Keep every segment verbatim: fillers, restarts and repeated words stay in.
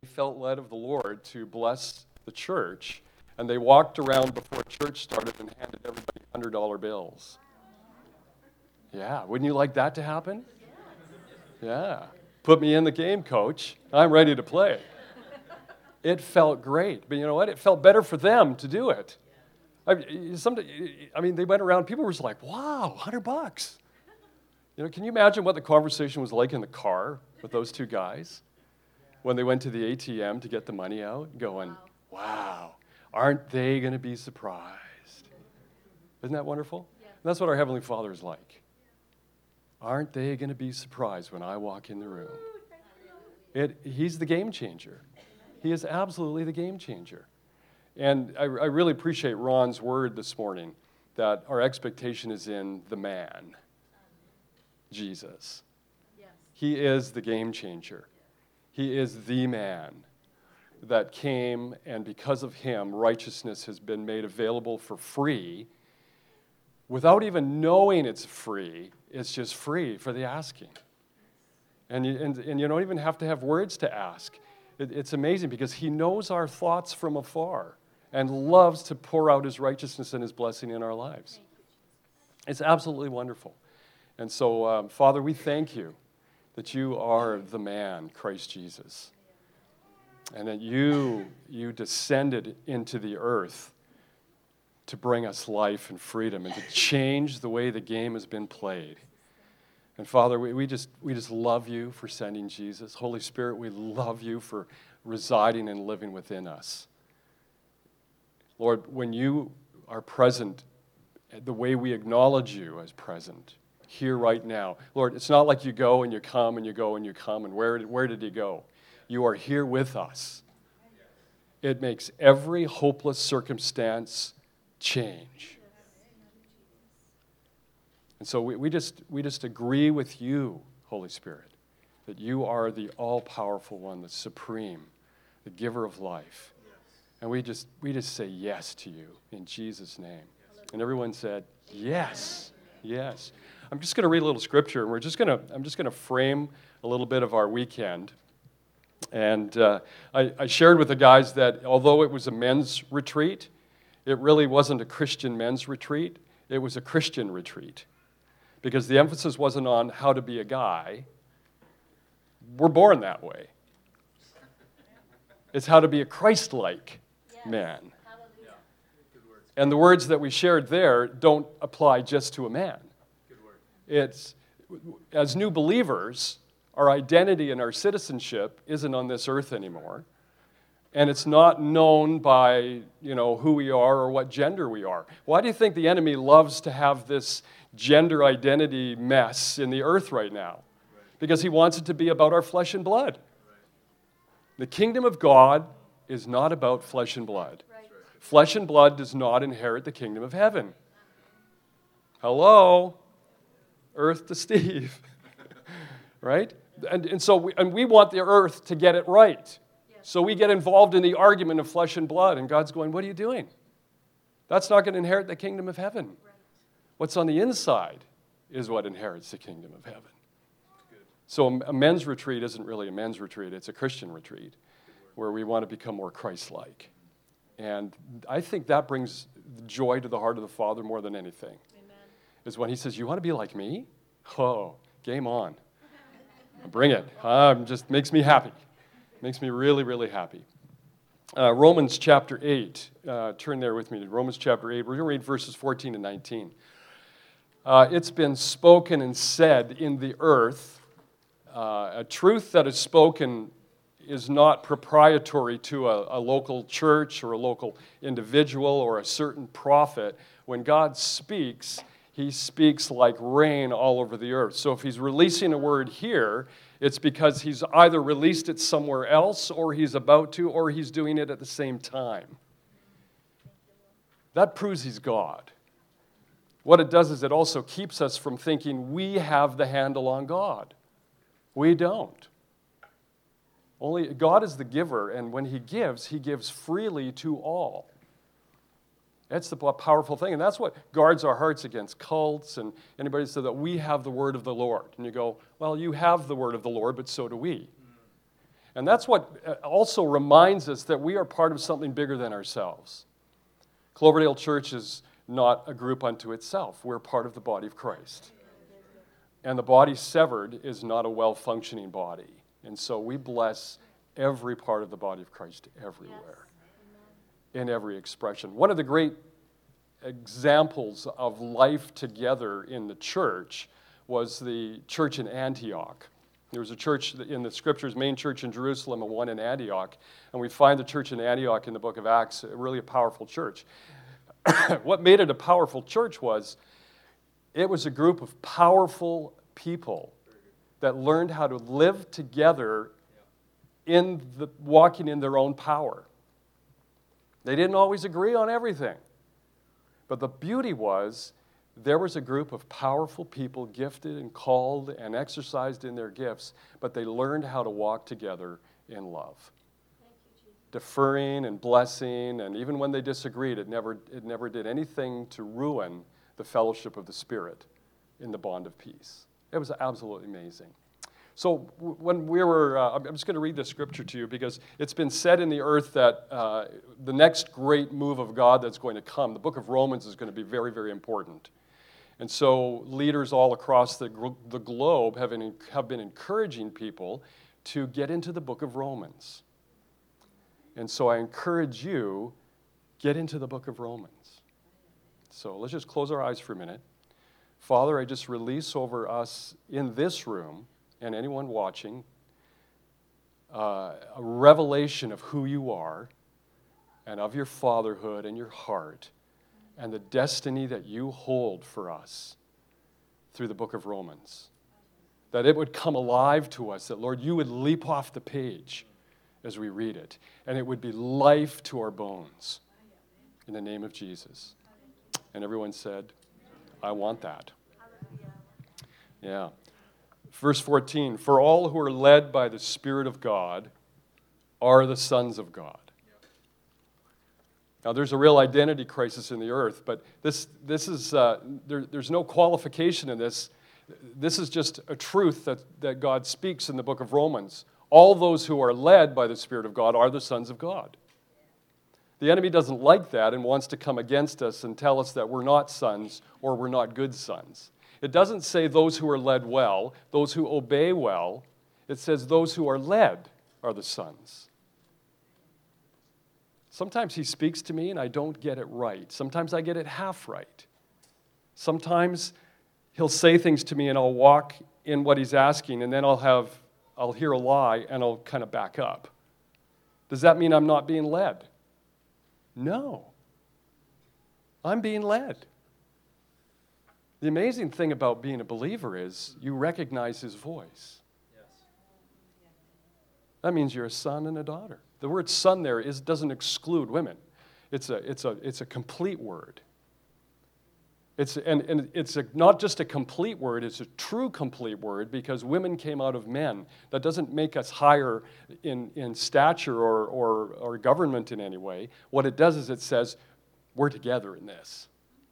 felt led of the Lord to bless the church, and they walked around before church started and handed everybody one hundred dollar bills. Yeah, wouldn't you like that to happen? Yeah. Put me in the game, coach. I'm ready to play. It felt great. But you know what? It felt better for them to do it. I, some, I mean, they went around, people were just like, wow, one hundred bucks. You know, can you imagine what the conversation was like in the car with those two guys when they went to the A T M to get the money out, going, wow, aren't they going to be surprised? Isn't that wonderful? Yeah. And that's what our Heavenly Father is like. Aren't they going to be surprised when I walk in the room? It, he's the game changer. He is absolutely the game changer. And I, I really appreciate Ron's word this morning that our expectation is in the man, Jesus. Yes. He is the game changer. He is the man that came, and because of him, righteousness has been made available for free. Without even knowing it's free, it's just free for the asking. And you, and, and you don't even have to have words to ask. It, it's amazing because he knows our thoughts from afar and loves to pour out his righteousness and his blessing in our lives. It's absolutely wonderful. And so, um, Father, we thank you that you are the man, Christ Jesus, and that you, you descended into the earth to bring us life and freedom and to change the way the game has been played. And Father, we, we just we just love you for sending Jesus. Holy Spirit, we love you for residing and living within us. Lord, when you are present, the way we acknowledge you as present, here right now. Lord, it's not like you go and you come and you go and you come, and where did, where did he go? You are here with us. It makes every hopeless circumstance change. And so we, we just we just agree with you, Holy Spirit, that you are the all-powerful one, the supreme, the giver of life. And we just we just say yes to you in Jesus' name. And everyone said, yes, yes. I'm just going to read a little scripture, and we're just going to I'm just going to frame a little bit of our weekend. And uh, I, I shared with the guys that although it was a men's retreat, it really wasn't a Christian men's retreat. It was a Christian retreat. Because the emphasis wasn't on how to be a guy. We're born that way. It's how to be a Christ-like yes. man. Hallelujah. And the words that we shared there don't apply just to a man. Good word. It's, as new believers, our identity and our citizenship isn't on this earth anymore. And it's not known by, you know, who we are or what gender we are. Why do you think the enemy loves to have this gender identity mess in the earth right now? Because he wants it to be about our flesh and blood. The kingdom of God is not about flesh and blood. Flesh and blood does not inherit the kingdom of heaven. Hello? Earth to Steve. Right? And, and so we, and we want the earth to get it right. So we get involved in the argument of flesh and blood, and God's going, what are you doing? That's not going to inherit the kingdom of heaven. Right. What's on the inside is what inherits the kingdom of heaven. So a men's retreat isn't really a men's retreat, it's a Christian retreat where we want to become more Christ-like. And I think that brings joy to the heart of the Father more than anything. Amen. Is when he says, you want to be like me? Oh, game on. Bring it. Um, just makes me happy. Makes me really, really happy. Uh, Romans chapter eight. Uh, turn there with me to Romans chapter eight. We're going to read verses fourteen and nineteen. Uh, it's been spoken and said in the earth. Uh, a truth that is spoken is not proprietary to a, a local church or a local individual or a certain prophet. When God speaks, he speaks like rain all over the earth. So if he's releasing a word here, it's because he's either released it somewhere else, or he's about to, or he's doing it at the same time. That proves he's God. What it does is it also keeps us from thinking we have the handle on God. We don't. Only God is the giver, and when he gives, he gives freely to all. That's the powerful thing, and that's what guards our hearts against cults and anybody said that we have the word of the Lord. And you go, well, you have the word of the Lord, but so do we. And that's what also reminds us that we are part of something bigger than ourselves. Cloverdale Church is not a group unto itself. We're part of the body of Christ. And the body severed is not a well-functioning body. And so we bless every part of the body of Christ everywhere, in every expression. One of the great examples of life together in the church was the church in Antioch. There was a church in the Scriptures, main church in Jerusalem and one in Antioch. And we find the church in Antioch in the book of Acts, really a powerful church. What made it a powerful church was it was a group of powerful people that learned how to live together in the, walking in their own power. They didn't always agree on everything. But the beauty was there was a group of powerful people, gifted and called and exercised in their gifts, but they learned how to walk together in love. Deferring and blessing, and even when they disagreed, it never, it never did anything to ruin the fellowship of the Spirit in the bond of peace. It was absolutely amazing. So when we were, uh, I'm just going to read this scripture to you because it's been said in the earth that uh, the next great move of God that's going to come, the book of Romans is going to be very, very important. And so leaders all across the, the globe have been, have been encouraging people to get into the book of Romans. And so I encourage you, get into the book of Romans. So let's just close our eyes for a minute. Father, I just release over us in this room and anyone watching uh, a revelation of who you are and of your fatherhood and your heart and the destiny that you hold for us through the book of Romans. That it would come alive to us, that, Lord, you would leap off the page as we read it, and it would be life to our bones in the name of Jesus. And everyone said, I want that. Yeah. Verse fourteen, for all who are led by the Spirit of God are the sons of God. Now, there's a real identity crisis in the earth, but this, this is, uh, there, there's no qualification in this. This is just a truth that, that God speaks in the book of Romans. All those who are led by the Spirit of God are the sons of God. The enemy doesn't like that and wants to come against us and tell us that we're not sons or we're not good sons. It doesn't say those who are led well, those who obey well. It says those who are led are the sons. Sometimes he speaks to me and I don't get it right. Sometimes I get it half right. Sometimes he'll say things to me and I'll walk in what he's asking, and then I'll have, I'll hear a lie and I'll kind of back up. Does that mean I'm not being led? No. I'm being led. The amazing thing about being a believer is you recognize his voice. Yes. That means you're a son and a daughter. The word son there is, doesn't exclude women. It's a, it's a, it's a complete word. It's, and, and it's a, not just a complete word, it's a true complete word because women came out of men. That doesn't make us higher in, in stature or, or, or government in any way. What it does is it says, we're together in this.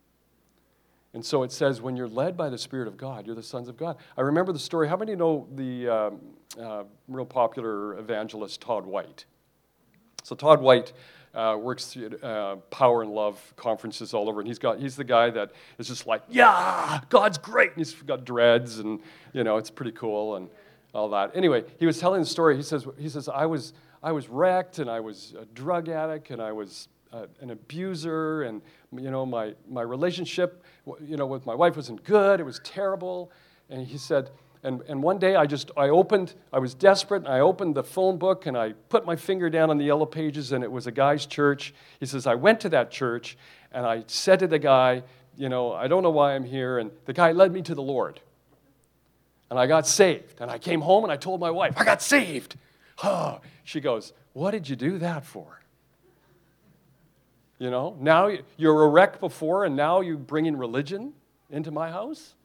And so it says, when you're led by the Spirit of God, you're the sons of God. I remember the story. How many know the um, uh, real popular evangelist Todd White? So Todd White uh, works at uh, Power and Love conferences all over, and he's got he's the guy that is just like, yeah, God's great. And he's got dreads, and you know it's pretty cool and all that. Anyway, he was telling the story. He says he says I was I was wrecked, and I was a drug addict, and I was uh, an abuser, and you know my my relationship you know with my wife wasn't good. It was terrible, and he said. And, and one day I just, I opened, I was desperate, and I opened the phone book, and I put my finger down on the yellow pages, and it was a guy's church. He says, I went to that church, and I said to the guy, you know, I don't know why I'm here, and the guy led me to the Lord. And I got saved. And I came home, and I told my wife, I got saved. Oh, she goes, what did you do that for? You know, now you're a wreck before, and now you bring in religion into my house?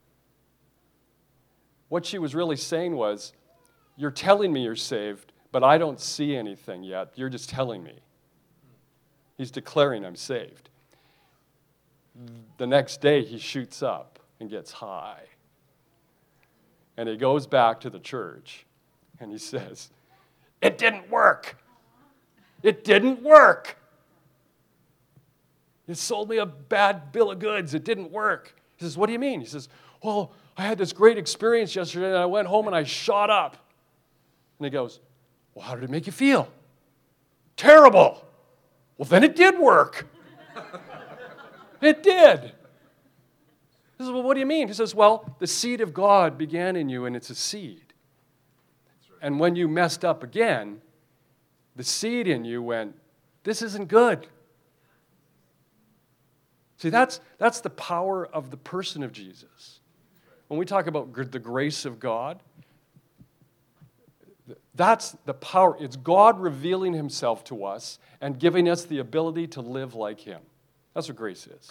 What she was really saying was, you're telling me you're saved, but I don't see anything yet. You're just telling me. He's declaring I'm saved. The next day, he shoots up and gets high. And he goes back to the church, and he says, It didn't work. It didn't work. It sold me a bad bill of goods. It didn't work. He says, what do you mean? He says, well, I had this great experience yesterday, and I went home and I shot up. And he goes, well, how did it make you feel? Terrible. Well, then it did work. It did. He says, well, what do you mean? He says, well, the seed of God began in you, and it's a seed. And when you messed up again, the seed in you went, this isn't good. See, that's, that's the power of the person of Jesus. When we talk about the grace of God, that's the power. It's God revealing himself to us and giving us the ability to live like him. That's what grace is.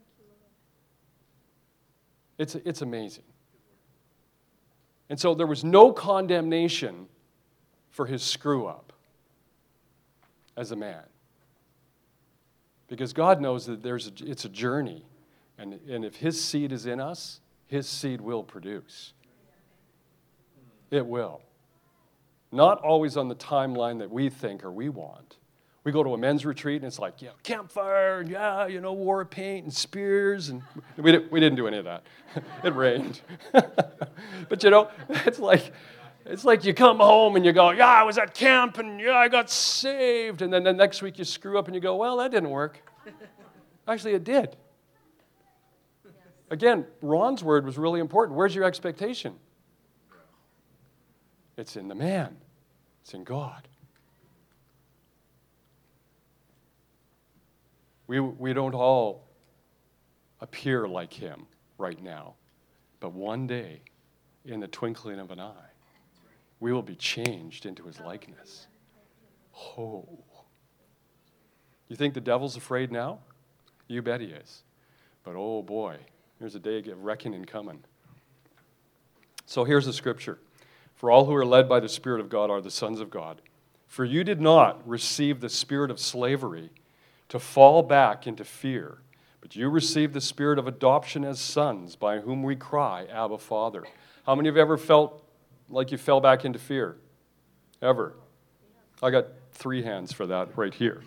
It's, it's amazing. And so there was no condemnation for his screw-up as a man. Because God knows that there's a, it's a journey. And, and if his seed is in us, his seed will produce. It will. Not always on the timeline that we think or we want. We go to a men's retreat and it's like, yeah, campfire, and yeah, you know, war of paint and spears. And we, did, we didn't do any of that. It rained. But you know, it's like, it's like you come home and you go, yeah, I was at camp and yeah, I got saved. And then the next week you screw up and you go, well, that didn't work. Actually, it did. Again, Ron's word was really important. Where's your expectation? It's in the man. It's in God. We, we don't all appear like him right now. But one day, in the twinkling of an eye, we will be changed into his likeness. Oh. You think the devil's afraid now? You bet he is. But oh boy, there's a day of reckoning coming. So here's the scripture. For all who are led by the Spirit of God are the sons of God. For you did not receive the spirit of slavery to fall back into fear, but you received the spirit of adoption as sons, by whom we cry, Abba, Father. How many of you ever felt like you fell back into fear? Ever? I got three hands for that right here.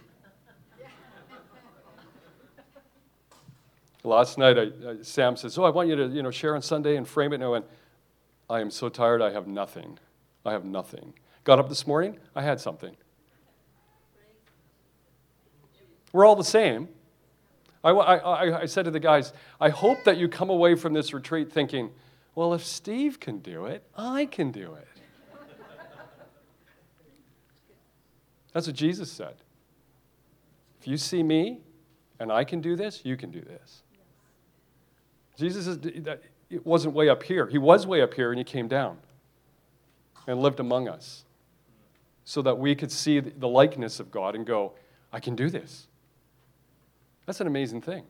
Last night, I, I, Sam says, oh, I want you to you know, share on Sunday and frame it. And I went, I am so tired, I have nothing. I have nothing. Got up this morning, I had something. We're all the same. I, I, I said to the guys, I hope that you come away from this retreat thinking, well, if Steve can do it, I can do it. That's what Jesus said. If you see me and I can do this, you can do this. Jesus, is, it wasn't way up here. He was way up here and he came down and lived among us so that we could see the likeness of God and go, I can do this. That's an amazing thing.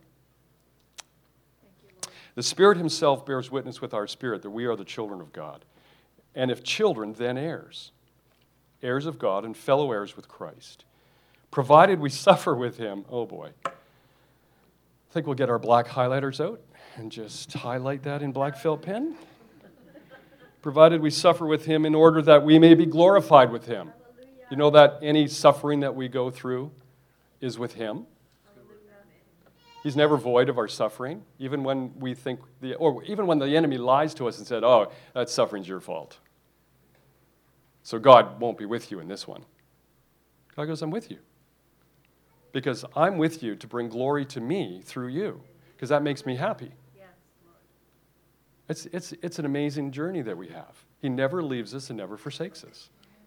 The Spirit himself bears witness with our spirit that we are the children of God. And if children, then heirs. Heirs of God and fellow heirs with Christ. Provided we suffer with him, oh boy. I think we'll get our black highlighters out and just highlight that in black felt pen. Provided we suffer with him in order that we may be glorified with him. You know that any suffering that we go through is with him. He's never void of our suffering, even when we think, the, or even when the enemy lies to us and said, oh, that suffering's your fault. So God won't be with you in this one. God goes, I'm with you. Because I'm with you to bring glory to me through you, because that makes me happy. It's, it's, it's an amazing journey that we have. He never leaves us and never forsakes us.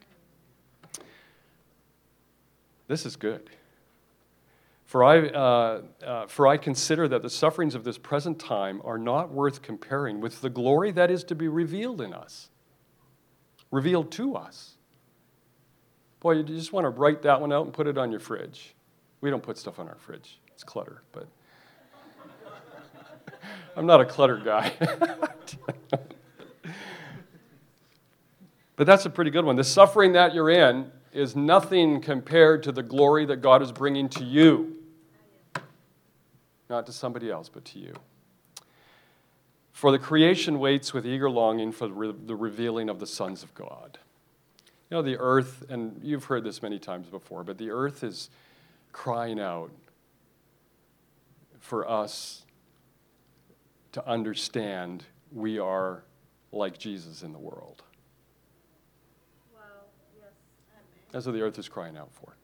This is good. For I, uh, uh, for I consider that the sufferings of this present time are not worth comparing with the glory that is to be revealed in us, revealed to us. Boy, you just want to write that one out and put it on your fridge. We don't put stuff on our fridge. It's clutter, but I'm not a clutter guy. But that's a pretty good one. The suffering that you're in is nothing compared to the glory that God is bringing to you. Not to somebody else, but to you. For the creation waits with eager longing for the revealing of the sons of God. You know, the earth, and you've heard this many times before, but the earth is crying out for us to understand we are like Jesus in the world. Wow, yes. That's what the earth is crying out for.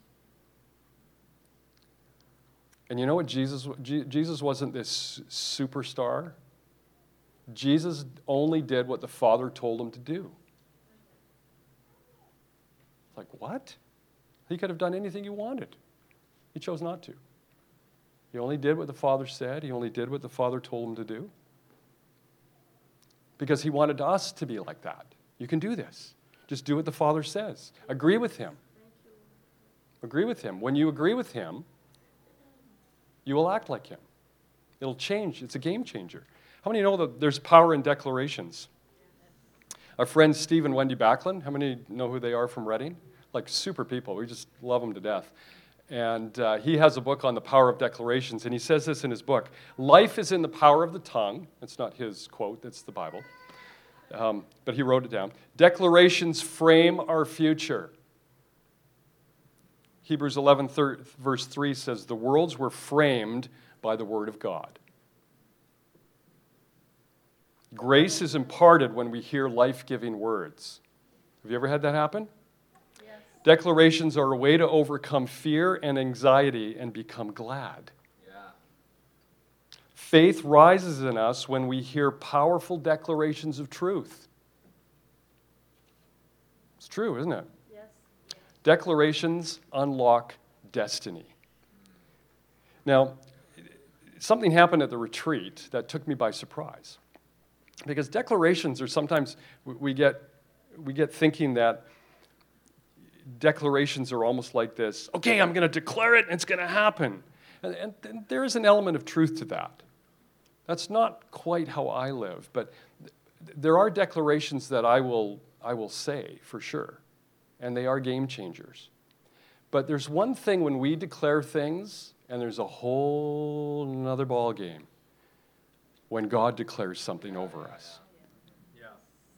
And you know what Jesus, Je- Jesus wasn't this superstar. Jesus only did what the Father told him to do. It's like, what? He could have done anything he wanted. He chose not to. He only did what the Father said. He only did what the Father told him to do. Because he wanted us to be like that. You can do this. Just do what the Father says. Agree with him. Agree with him. When you agree with him, you will act like him. It'll change. It's a game changer. How many know that there's power in declarations? Our friends Steve and Wendy Backlund, how many know who they are from Reading? Like super people. We just love them to death. And uh, he has a book on the power of declarations, and he says this in his book. Life is in the power of the tongue. It's not his quote, it's the Bible. Um, but he wrote it down. Declarations frame our future. Hebrews eleven, thir- verse three says, the worlds were framed by the word of God. Grace is imparted when we hear life-giving words. Have you ever had that happen? Yes. Declarations are a way to overcome fear and anxiety and become glad. Yeah. Faith rises in us when we hear powerful declarations of truth. It's true, isn't it? Yes. Declarations unlock destiny. Now, something happened at the retreat that took me by surprise. Because declarations are sometimes, we get, we get thinking that declarations are almost like this, okay, I'm going to declare it and it's going to happen. And, and, and there is an element of truth to that. That's not quite how I live, but th- there are declarations that I will, I will say for sure, and they are game changers. But there's one thing when we declare things, and there's a whole nother ball game when God declares something over us. Yeah.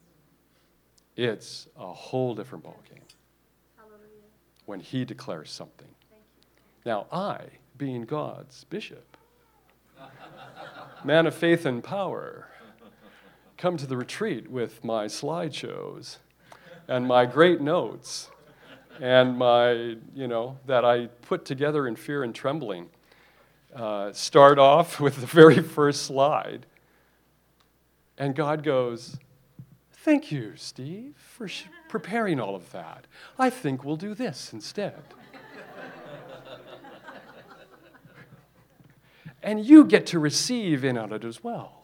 It's a whole different ball game Hallelujah. when he declares something. Thank you. Now, I, being God's bishop, man of faith and power, come to the retreat with my slideshows and my great notes and my, you know, that I put together in fear and trembling. Uh, start off with the very first slide. And God goes, thank you, Steve, for sh- preparing all of that. I think we'll do this instead. And you get to receive in on it as well.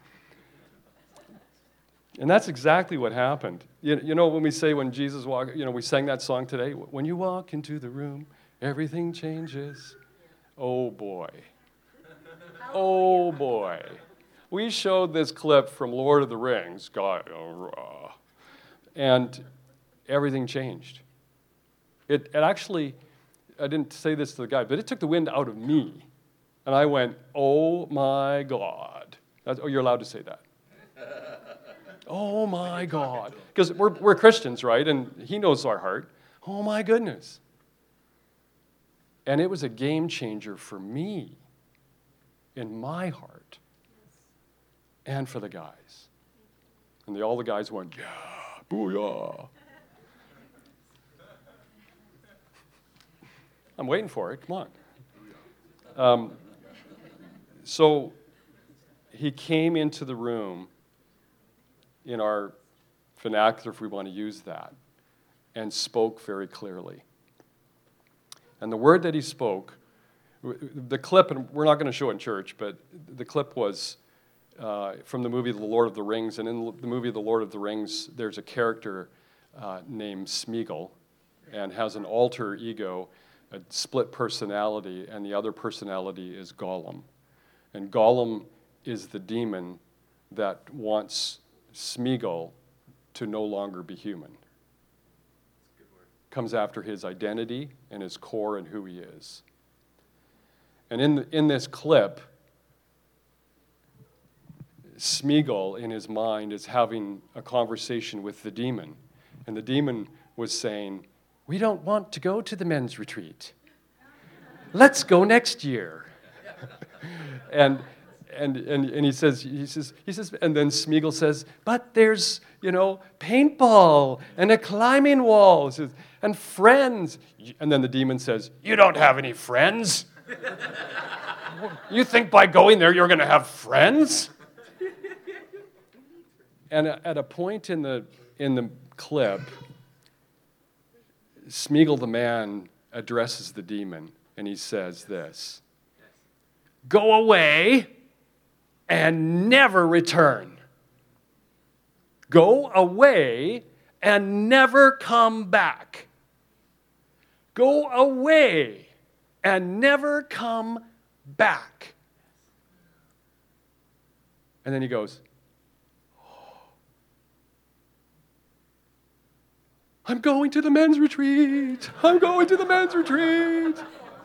And that's exactly what happened. You, you know, when we say when Jesus walked, you know, we sang that song today, when you walk into the room, everything changes. Oh, boy. Oh, boy. We showed this clip from Lord of the Rings, God, uh, and everything changed. It, it actually, I didn't say this to the guy, but it took the wind out of me. And I went, oh, my God. That's, oh, you're allowed to say that. Oh, my God. Because we're, we're Christians, right? And he knows our heart. Oh, my goodness. And it was a game changer for me in my heart and for the guys. And they, all the guys went, yeah, booyah. I'm waiting for it. Come on. Um, so he came into the room in our vernacular, if we want to use that, and spoke very clearly. And the word that he spoke, the clip, and we're not going to show it in church, but the clip was uh, from the movie The Lord of the Rings. And in the movie The Lord of the Rings, there's a character uh, named Smeagol and has an alter ego, a split personality, and the other personality is Gollum. And Gollum is the demon that wants Smeagol to no longer be human. Comes after his identity and his core and who he is. And in, the, in this clip, Smeagol, in his mind, is having a conversation with the demon. And the demon was saying, we don't want to go to the men's retreat. Let's go next year. and, and, and, and he says, he says, he says, and then Smeagol says, but there's, you know, paintball and a climbing wall. He says, and friends. And then the demon says, you don't have any friends. You think by going there you're going to have friends? And at a point in the in the clip, Smeagol the man addresses the demon, and he says this, go away and never return. Go away and never come back. Go away and never come back. And then he goes, I'm going to the men's retreat. I'm going to the men's retreat.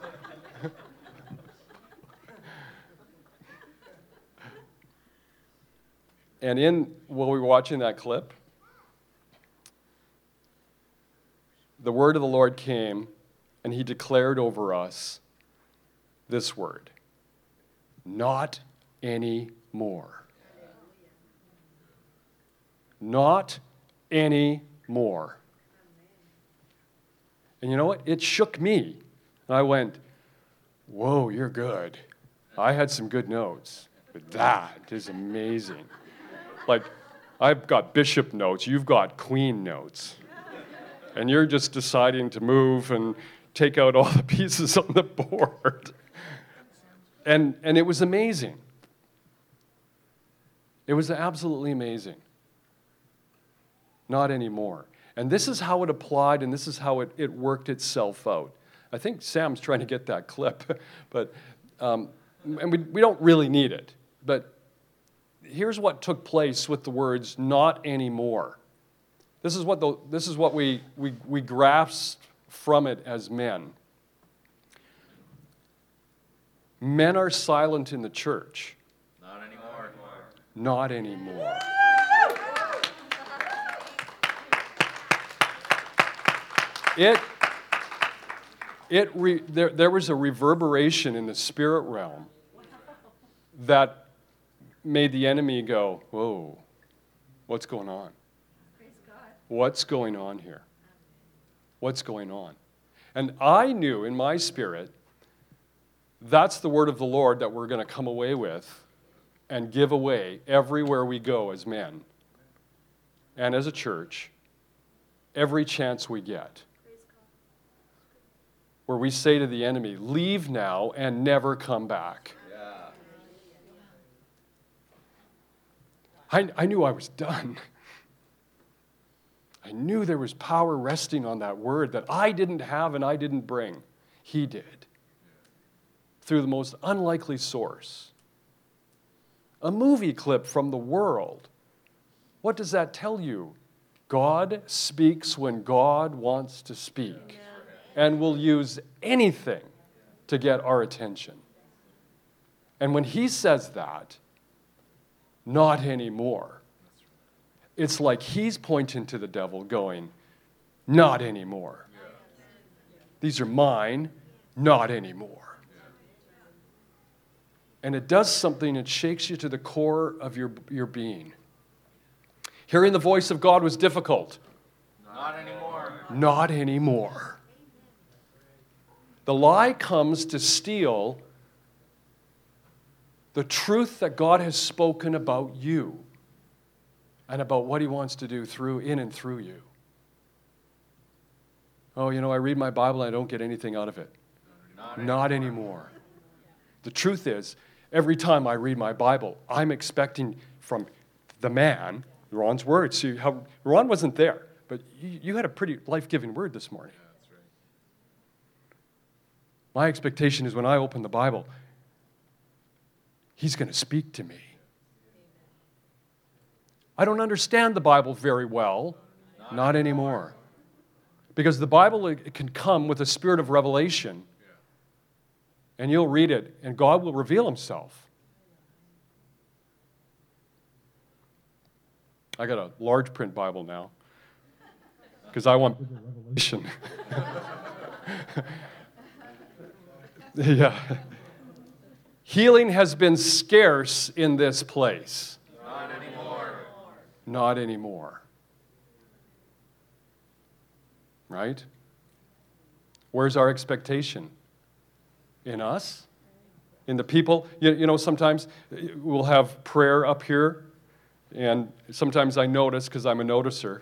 And in, while we were watching that clip, the word of the Lord came, and he declared over us this word, not anymore. Not anymore. And you know what? It shook me. And I went, whoa, you're good. I had some good notes, but that is amazing. Like, I've got bishop notes, you've got queen notes. And you're just deciding to move and take out all the pieces on the board. And, and it was amazing. It was absolutely amazing. Not anymore. And this is how it applied, and this is how it, it worked itself out. I think Sam's trying to get that clip, but um, and we, we don't really need it. But here's what took place with the words, not anymore. This is what, the, this is what we, we, we grasped from it as men. Men are silent in the church. Not anymore. Not anymore. It, it re, there, there was a reverberation in the spirit realm that made the enemy go, whoa, what's going on? Praise God. What's going on here? What's going on? And I knew in my spirit, that's the word of the Lord that we're going to come away with and give away everywhere we go as men and as a church, every chance we get. Where we say to the enemy, leave now and never come back. Yeah. I, I knew I was done. I knew there was power resting on that word that I didn't have and I didn't bring. He did. Through the most unlikely source. A movie clip from the world. What does that tell you? God speaks when God wants to speak. And will use anything to get our attention. And when he says that, not anymore, it's like he's pointing to the devil going, not anymore. These are mine, not anymore. And it does something, it shakes you to the core of your, your being. Hearing the voice of God was difficult. Not anymore. Not anymore. The lie comes to steal the truth that God has spoken about you and about what he wants to do through, in and through you. Oh, you know, I read my Bible and I don't get anything out of it. Not, Not anymore. The truth is, every time I read my Bible, I'm expecting from the man, Ron's words. See how Ron wasn't there, but you, you had a pretty life-giving word this morning. My expectation is when I open the Bible, he's going to speak to me. I don't understand the Bible very well, not anymore. Because the Bible, it can come with a spirit of revelation, and you'll read it, and God will reveal himself. I got a large print Bible now. because I want revelation. Yeah. Healing has been scarce in this place. Not anymore. Not anymore. Right? Where's our expectation? In us? In the people? You, you know, sometimes we'll have prayer up here, and sometimes I notice, because I'm a noticer,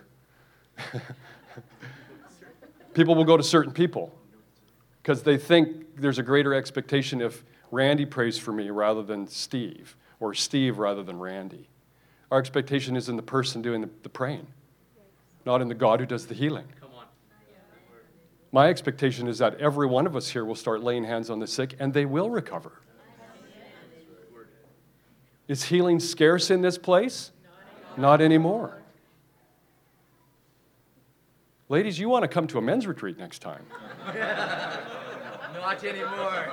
people will go to certain people because they think there's a greater expectation if Randy prays for me rather than Steve, or Steve rather than Randy. Our expectation is in the person doing the, the praying, not in the God who does the healing. Come on. My expectation is that every one of us here will start laying hands on the sick, and they will recover. Is healing scarce in this place? Not anymore. Ladies, you want to come to a men's retreat next time. Not anymore.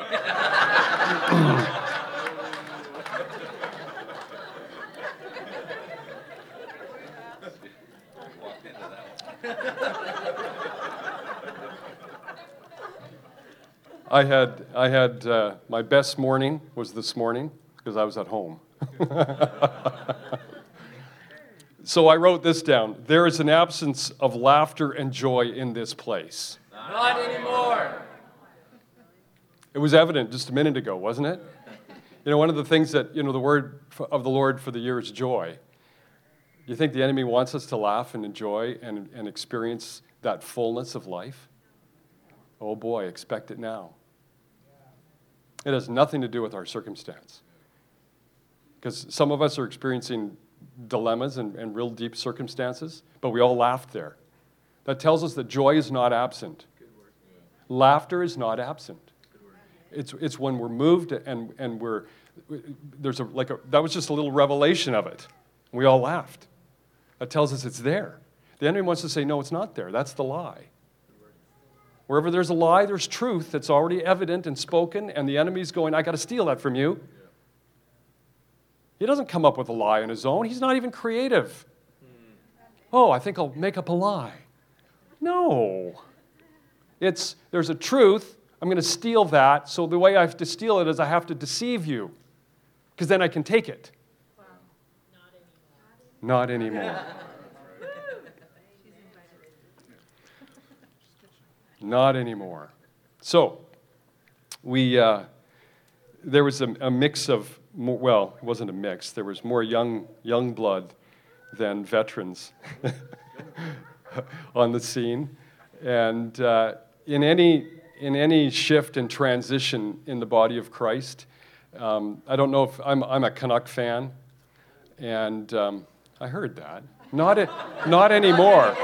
Walked into that one. I had, I had uh, my best morning was this morning because I was at home. So I wrote this down. There is an absence of laughter and joy in this place. Not anymore. It was evident just a minute ago, wasn't it? You know, one of the things that, you know, the word of the Lord for the year is joy. You think the enemy wants us to laugh and enjoy and, and experience that fullness of life? Oh boy, expect it now. It has nothing to do with our circumstance. Because some of us are experiencing dilemmas and, and real deep circumstances, but we all laughed there. That tells us that joy is not absent. Laughter is not absent. It's, it's when we're moved and, and we're, there's a, like a, that was just a little revelation of it. We all laughed. That tells us it's there. The enemy wants to say, no, it's not there. That's the lie. Wherever there's a lie, there's truth that's already evident and spoken, and the enemy's going, I got to steal that from you. He doesn't come up with a lie on his own. He's not even creative. Oh, I think I'll make up a lie. No. It's, there's a truth. I'm going to steal that. So the way I have to steal it is I have to deceive you, because then I can take it. Wow. Not anymore. Not anymore. Not anymore. So, we, uh, there was a, a mix of, more, well, it wasn't a mix. There was more young, young blood than veterans on the scene. And uh, in any, in any shift and transition in the body of Christ, um, I don't know if, I'm, I'm a Canuck fan, and um, I heard that. Not, a, not anymore.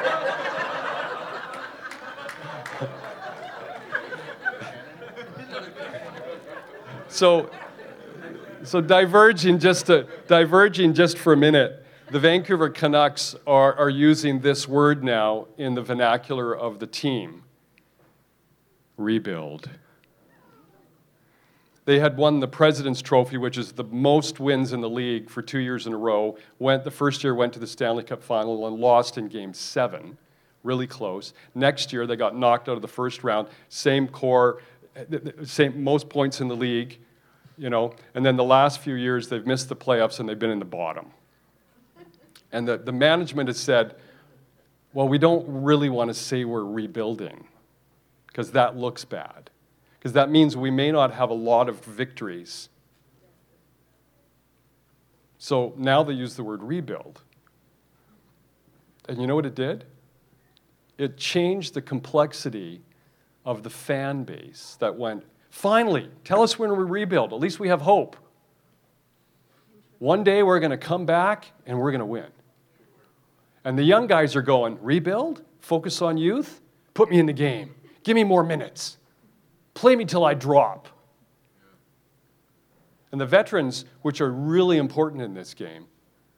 So, so diverging just to, diverging just for a minute, the Vancouver Canucks are, are using this word now in the vernacular of the team. Rebuild. They had won the President's Trophy, which is the most wins in the league for two years in a row. Went the first year went to the Stanley Cup final and lost in Game Seven, really close. Next year they got knocked out of the first round. Same core, same most points in the league. You know, and then the last few years, they've missed the playoffs and they've been in the bottom. And the, the management has said, well, we don't really want to say we're rebuilding because that looks bad. Because that means we may not have a lot of victories. So now they use the word rebuild. And you know what it did? It changed the complexity of the fan base that went, finally, tell us when we rebuild. At least we have hope. One day we're going to come back and we're going to win. And the young guys are going, rebuild? Focus on youth? Put me in the game. Give me more minutes. Play me till I drop. And the veterans, which are really important in this game,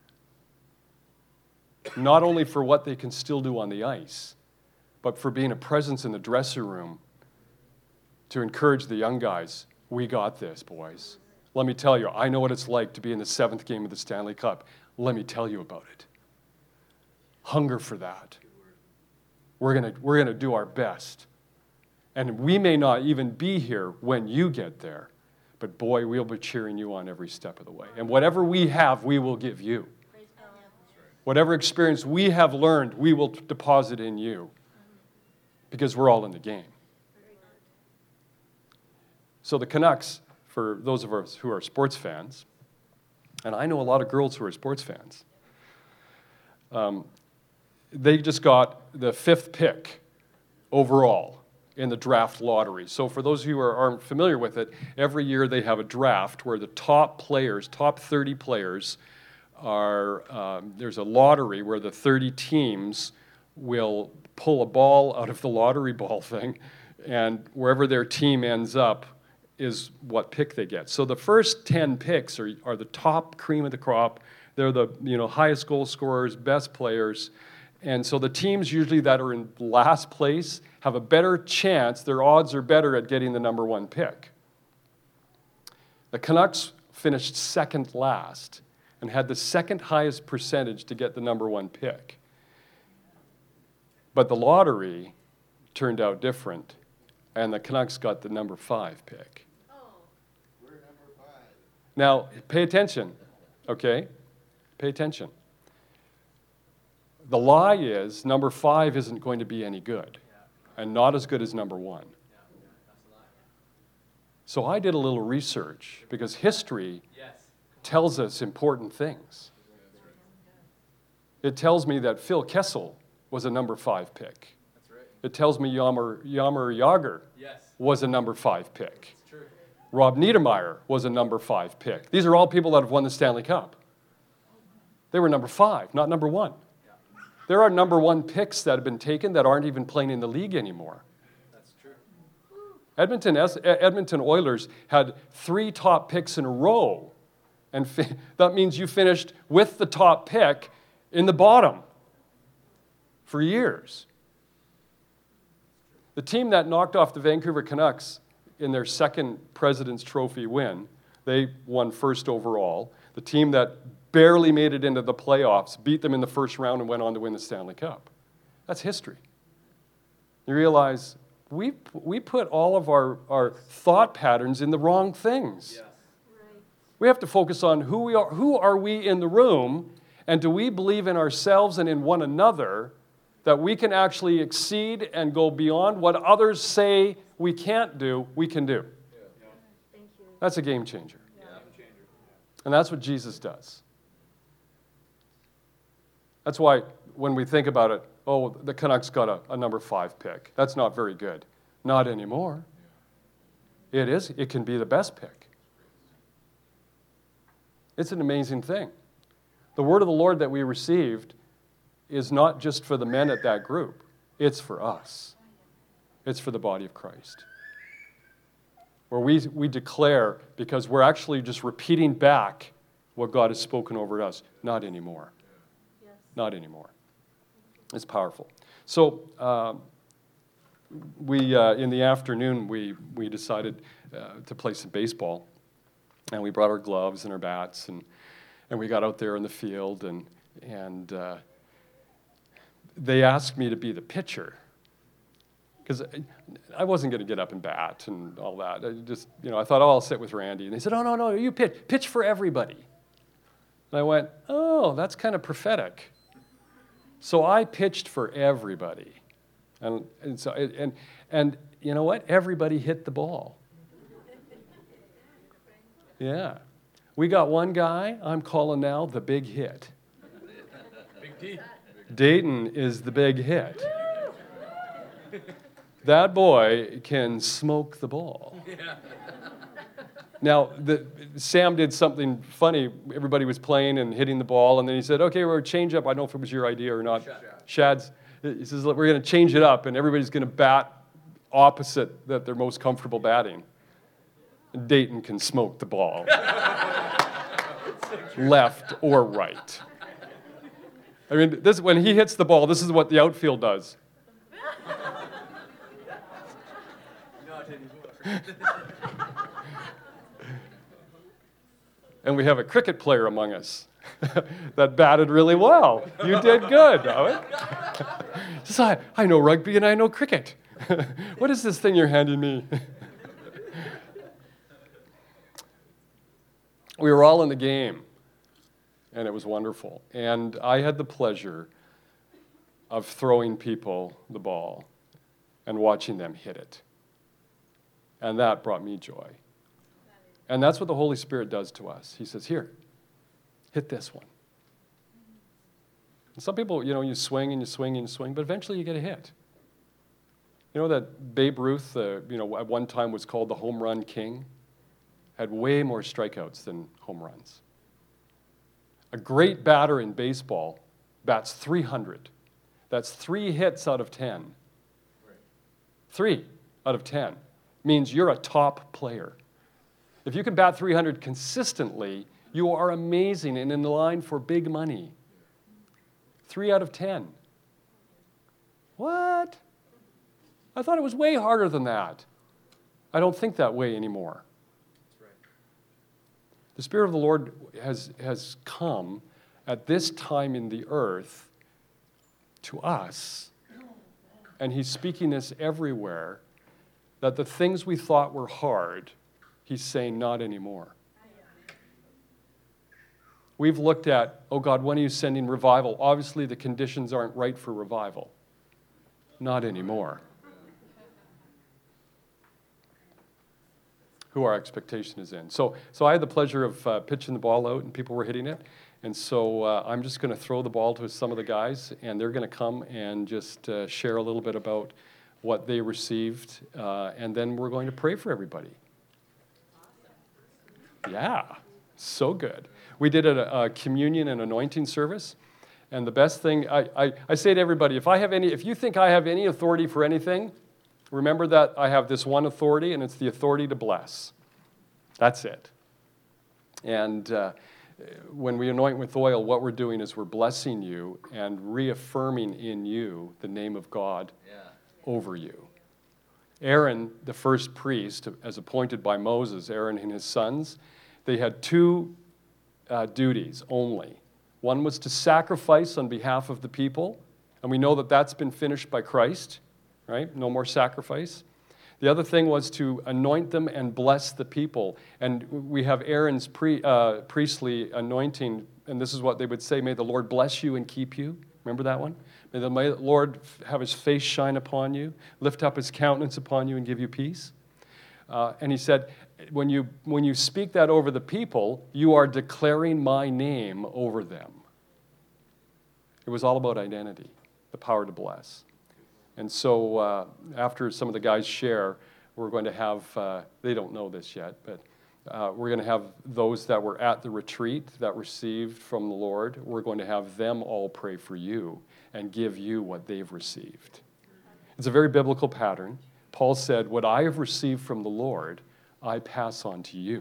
not only for what they can still do on the ice, but for being a presence in the dressing room to encourage the young guys, we got this, boys. Let me tell you, I know what it's like to be in the seventh game of the Stanley Cup. Let me tell you about it. Hunger for that. We're going to we're going to do our best. And we may not even be here when you get there, but boy, we'll be cheering you on every step of the way. And whatever we have, we will give you. Praise God. Whatever experience we have learned, we will deposit in you, because we're all in the game. Very good. So the Canucks, for those of us who are sports fans, and I know a lot of girls who are sports fans, um, they just got the fifth pick overall in the draft lottery. So for those of you who are, aren't familiar with it, every year they have a draft where the top players, top thirty players, are, um, there's a lottery where the thirty teams will pull a ball out of the lottery ball thing, and wherever their team ends up is what pick they get. So the first ten picks are, are the top cream of the crop. They're the you know highest goal scorers, best players. And so the teams usually that are in last place have a better chance, their odds are better at getting the number one pick. The Canucks finished second last and had the second highest percentage to get the number one pick. But the lottery turned out different, and the Canucks got the number five pick. Oh, We're number five. Now, pay attention, okay? Pay attention. The lie is number five isn't going to be any good, and not as good as number one. So I did a little research, because history Yes. tells us important things. It tells me that Phil Kessel was a number five pick. That's right. It tells me Yammer, Yammer Yager Yes. was a number five pick. It's true. Rob Niedermeyer was a number five pick. These are all people that have won the Stanley Cup. They were number five, not number one. There are number one picks that have been taken that aren't even playing in the league anymore. That's true. Edmonton, Edmonton Oilers had three top picks in a row, and fi- that means you finished with the top pick in the bottom for years. The team that knocked off the Vancouver Canucks in their second President's Trophy win, they won first overall. The team that barely made it into the playoffs beat them in the first round and went on to win the Stanley Cup. That's history. You realize we, we put all of our, our thought patterns in the wrong things. Yes. right. We have to focus on who we are, who are we in the room, and do we believe in ourselves and in one another that we can actually exceed and go beyond what others say we can't do, we can do. Thank you. That's a game changer. Yeah. Changer. And that's what Jesus does. That's why when we think about it, oh, the Canucks got a, a number five pick. That's not very good. Not anymore. It is. It can be the best pick. It's an amazing thing. The word of the Lord that we received is not just for the men at that group. It's for us. It's for the body of Christ. Where we, we declare, because we're actually just repeating back what God has spoken over us. Not anymore. Yes. Not anymore. It's powerful. So um, we, uh, in the afternoon, we, we decided uh, to play some baseball. And we brought our gloves and our bats, and, and we got out there in the field, and, and uh, they asked me to be the pitcher. Because I wasn't going to get up and bat and all that. I just, you know, I thought, oh, I'll sit with Randy. And they said, oh, no, no, you pitch. Pitch for everybody. And I went, oh, that's kind of prophetic. So I pitched for everybody. And, and, so, and, and you know what? Everybody hit the ball. Yeah. We got one guy I'm calling now the big hit. Big D. Dayton is the big hit. That boy can smoke the ball. Yeah. Now, the, Sam did something funny. Everybody was playing and hitting the ball, and then he said, okay, we're going to change up. I don't know if it was your idea or not. Shad's, he says, we're going to change it up, and everybody's going to bat opposite that they're most comfortable batting. And Dayton can smoke the ball. Left or right. I mean, this when he hits the ball, this is what the outfield does. Not anymore. And we have a cricket player among us. that batted really well. You did good, Owen. Says, I, I know rugby and I know cricket. What is this thing you're handing me? We were all in the game, and it was wonderful. And I had the pleasure of throwing people the ball and watching them hit it. And that brought me joy. And that's what the Holy Spirit does to us. He says, here, hit this one. And some people, you know, you swing and you swing and you swing, but eventually you get a hit. You know that Babe Ruth, uh, you know, at one time was called the home run king? Had way more strikeouts than home runs. A great batter in baseball bats three hundred. That's three hits out of ten. Three out of ten means you're a top player. If you can bat three hundred consistently, you are amazing and in the line for big money. Three out of ten. What? I thought it was way harder than that. I don't think that way anymore. The Spirit of the Lord has, has come at this time in the earth to us, and He's speaking this everywhere, that the things we thought were hard, He's saying, not anymore. We've looked at, oh God, when are you sending revival? Obviously, the conditions aren't right for revival. Not anymore. Who our expectation is in. So, so I had the pleasure of uh, pitching the ball out, and people were hitting it. And so uh, I'm just going to throw the ball to some of the guys, and they're going to come and just uh, share a little bit about what they received, uh, and then we're going to pray for everybody. Yeah, so good. We did a, a communion and anointing service, and the best thing, I, I, I say to everybody, if I have any, if you think I have any authority for anything, remember that I have this one authority, and it's the authority to bless. That's it. And uh, when we anoint with oil, what we're doing is we're blessing you and reaffirming in you the name of God Yeah. over you. Aaron, the first priest, as appointed by Moses, Aaron and his sons, they had two uh, duties only. One was to sacrifice on behalf of the people, and we know that that's been finished by Christ, right? No more sacrifice. The other thing was to anoint them and bless the people. And we have Aaron's pre, uh, priestly anointing, and this is what they would say, may the Lord bless you and keep you. Remember that one? May the Lord have His face shine upon you, lift up His countenance upon you, and give you peace. Uh, and he said, when you, when you speak that over the people, you are declaring my name over them. It was all about identity, the power to bless. And so uh, after some of the guys share, we're going to have, uh, they don't know this yet, but uh, we're going to have those that were at the retreat that received from the Lord, we're going to have them all pray for you and give you what they've received. It's a very biblical pattern. Paul said, what I have received from the Lord, I pass on to you.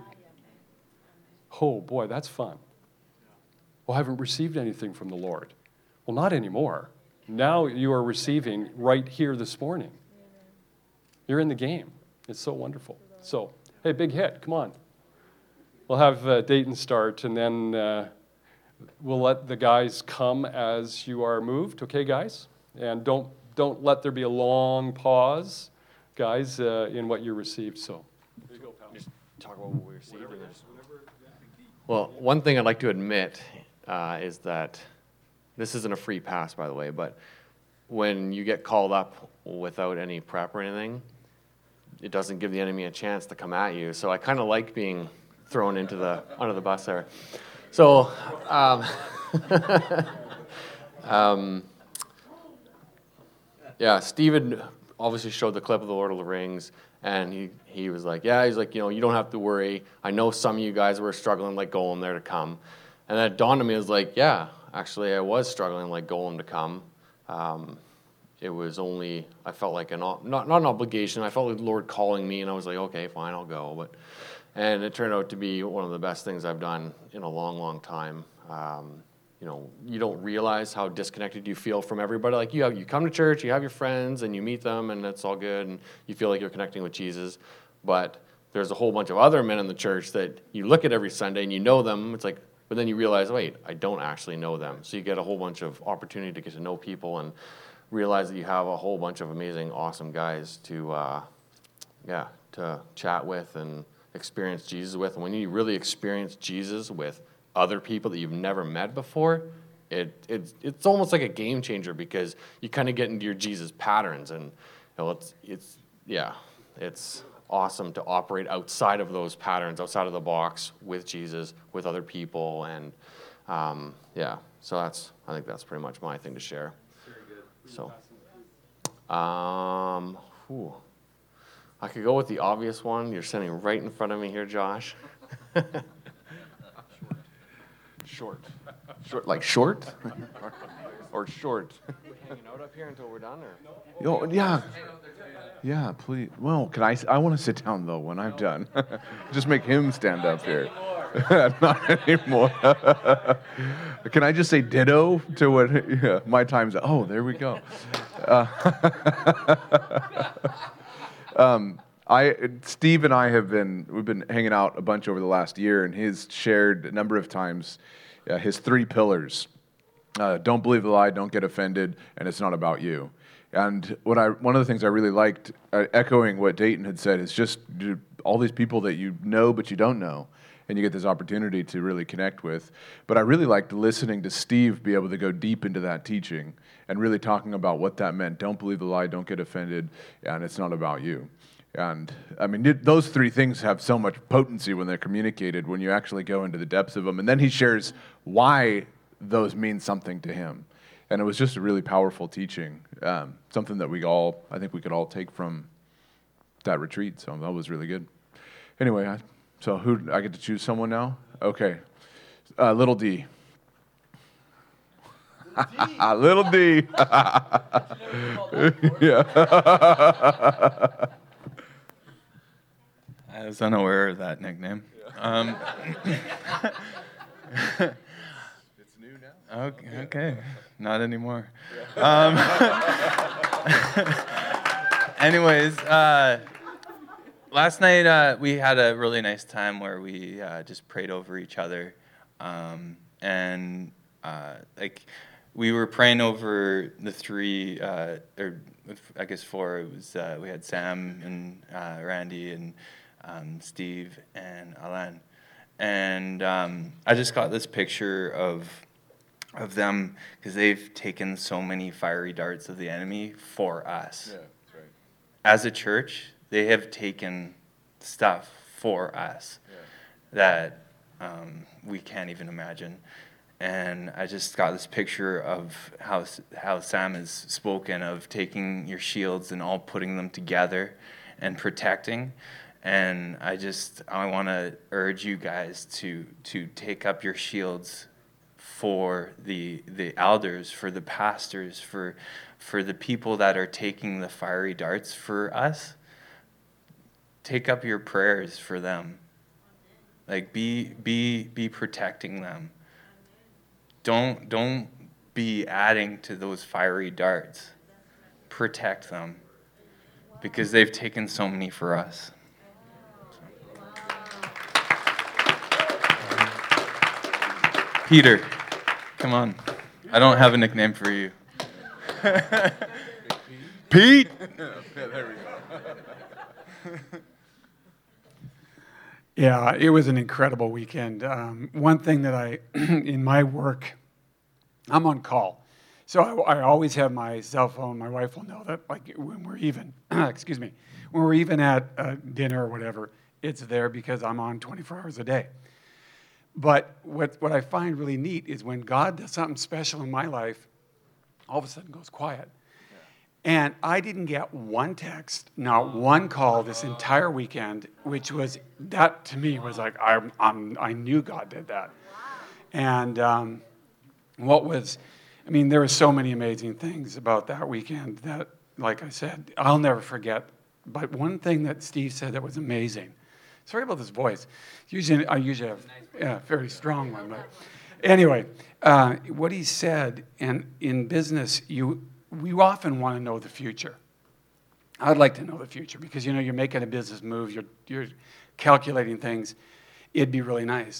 Oh, boy, that's fun. Well, I haven't received anything from the Lord. Well, not anymore. Now you are receiving right here this morning. You're in the game. It's so wonderful. So, hey, big hit. Come on. We'll have uh, Dayton start, and then uh, we'll let the guys come as you are moved. Okay, guys? And don't don't let there be a long pause, guys, uh, in what you received. So, here you go, pal. Just talk about what we received. And then- well, one thing I'd like to admit uh, is that this isn't a free pass, by the way, but when you get called up without any prep or anything, it doesn't give the enemy a chance to come at you. So I kind of like being thrown into the under the bus there. So, um, um, yeah, Steven obviously showed the clip of the Lord of the Rings, and he, he was like, yeah, he's like, you know, you don't have to worry. I know some of you guys were struggling like going there to come. And then it dawned on me, I was like, yeah, actually I was struggling like going to come. Um, it was only, I felt like an, not, not an obligation. I felt like the Lord calling me, and I was like, okay, fine, I'll go. But And it turned out to be one of the best things I've done in a long, long time. Um, you know, you don't realize how disconnected you feel from everybody. Like you have, you come to church, you have your friends, and you meet them, and it's all good, and you feel like you're connecting with Jesus. But there's a whole bunch of other men in the church that you look at every Sunday, and you know them. It's like, But then you realize, wait, I don't actually know them. So you get a whole bunch of opportunity to get to know people and realize that you have a whole bunch of amazing, awesome guys to, uh, yeah, to chat with and experience Jesus with. And when you really experience Jesus with other people that you've never met before, it, it it's almost like a game changer because you kind of get into your Jesus patterns. And you know, it's, it's, yeah, it's awesome to operate outside of those patterns, outside of the box with Jesus, with other people, and um, yeah. So that's I think that's pretty much my thing to share. Very good. So, um, whew. I could go with the obvious one. You're sitting right in front of me here, Josh. Short, short, like short, or short. We're hanging out up here until we're done, or? Oh, yeah. Yeah, please. Well, can I? s- I want to sit down though when I'm done. Just make him stand up here. Not anymore. Can I just say ditto to what? Yeah, my time's. Oh, there we go. Uh, um, I Steve and I have been we've been hanging out a bunch over the last year, and he's shared a number of times uh, his three pillars. Uh, don't believe the lie, don't get offended, and it's not about you. And what I, one of the things I really liked, uh, echoing what Dayton had said, is just do all these people that you know but you don't know, and you get this opportunity to really connect with. But I really liked listening to Steve be able to go deep into that teaching and really talking about what that meant. Don't believe the lie, don't get offended, and it's not about you. And I mean, it, those three things have so much potency when they're communicated, when you actually go into the depths of them. And then he shares why those mean something to him. And it was just a really powerful teaching, um, something that we all, I think we could all take from that retreat. So that was really good. Anyway, I, so who, I get to choose someone now? Okay. Uh, little D. Little D. Yeah. I was unaware of that nickname. Um, It's new now. okay, okay, not anymore. Um, anyways, uh, last night uh, we had a really nice time where we uh, just prayed over each other, um, and uh, like we were praying over the three, uh, or I guess four. It was uh, we had Sam and uh, Randy and um, Steve and Alan, and um, I just got this picture of of them because they've taken so many fiery darts of the enemy for us. Yeah, that's right. As a church, they have taken stuff for us Yeah. that um, we can't even imagine. And I just got this picture of how how Sam has spoken of taking your shields and all putting them together and protecting. And I just I want to urge you guys to to take up your shields for the the elders, for the pastors, for for the people that are taking the fiery darts for us. Take up your prayers for them. Like be be be protecting them. Don't don't be adding to those fiery darts. Protect them because they've taken so many for us. Peter, come on. I don't have a nickname for you. Pete. Yeah, it was an incredible weekend. Um, one thing that I, in my work, I'm on call. So I, I always have my cell phone. My wife will know that, like when we're even, excuse me, when we're even at uh, dinner or whatever, it's there because I'm on twenty-four hours a day. But what, what I find really neat is when God does something special in my life, all of a sudden it goes quiet. And I didn't get one text, not one call this entire weekend, which was, that to me was like, I, I'm, I knew God did that. And um, what was, I mean, there were so many amazing things about that weekend that, like I said, I'll never forget. But one thing that Steve said that was amazing, sorry about this voice. Usually, I usually have yeah, a very strong one. But anyway, uh, what he said, and in business, you we often want to know the future. I'd like to know the future because, you know, you're making a business move, you're you're calculating things. It'd be really nice.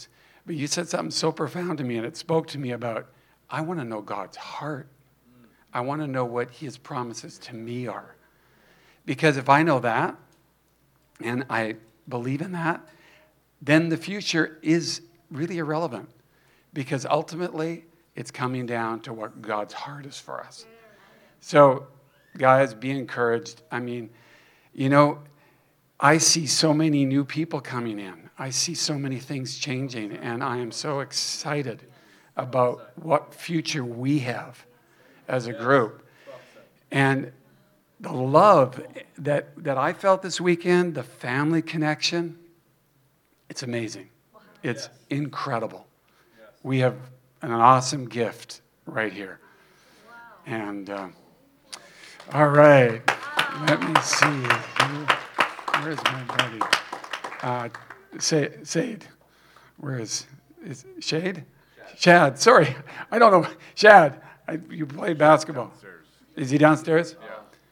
But you said something so profound to me, and it spoke to me about, I want to know God's heart. I want to know what his promises to me are. Because if I know that, and I believe in that, then the future is really irrelevant. Because ultimately, it's coming down to what God's heart is for us. So, guys, be encouraged. I mean, you know, I see so many new people coming in. I see so many things changing, and I am so excited about what future we have as a group. And the love that, that I felt this weekend, the family connection, it's amazing. It's incredible. We have an awesome gift right here. And, uh, all right, let me see. Where's my buddy? Uh, Say, Sade. Where is, is Shade? Shad. Shad, sorry. I don't know. Shad, I, you play basketball. Downstairs. Is he downstairs? Yeah.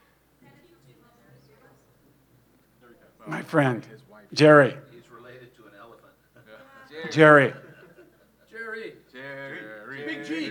My friend, Jerry. He's related to an elephant. Jerry. Jerry. Jerry. Big G.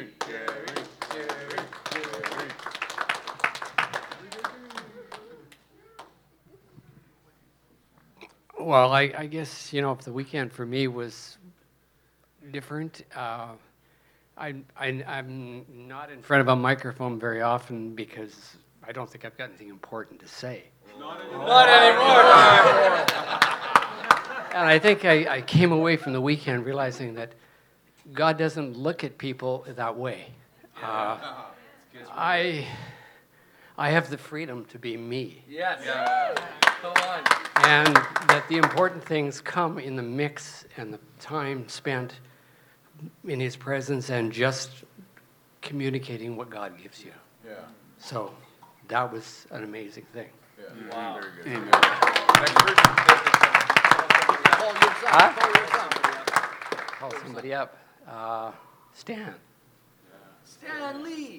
Well, I, I guess, you know, if the weekend for me was different, uh, I, I, I'm not in front of a microphone very often because I don't think I've got anything important to say. Not anymore. And I think I, I came away from the weekend realizing that God doesn't look at people that way. Uh, I, I have the freedom to be me. Yes. Come on. And that the important things come in the mix and the time spent in his presence and just communicating what God gives you. Yeah. So that was an amazing thing. Yeah. Wow. Very good. Amen. Next person. Call your son. Huh? Call your son. Call somebody up. Uh, Stan. Stan Lee.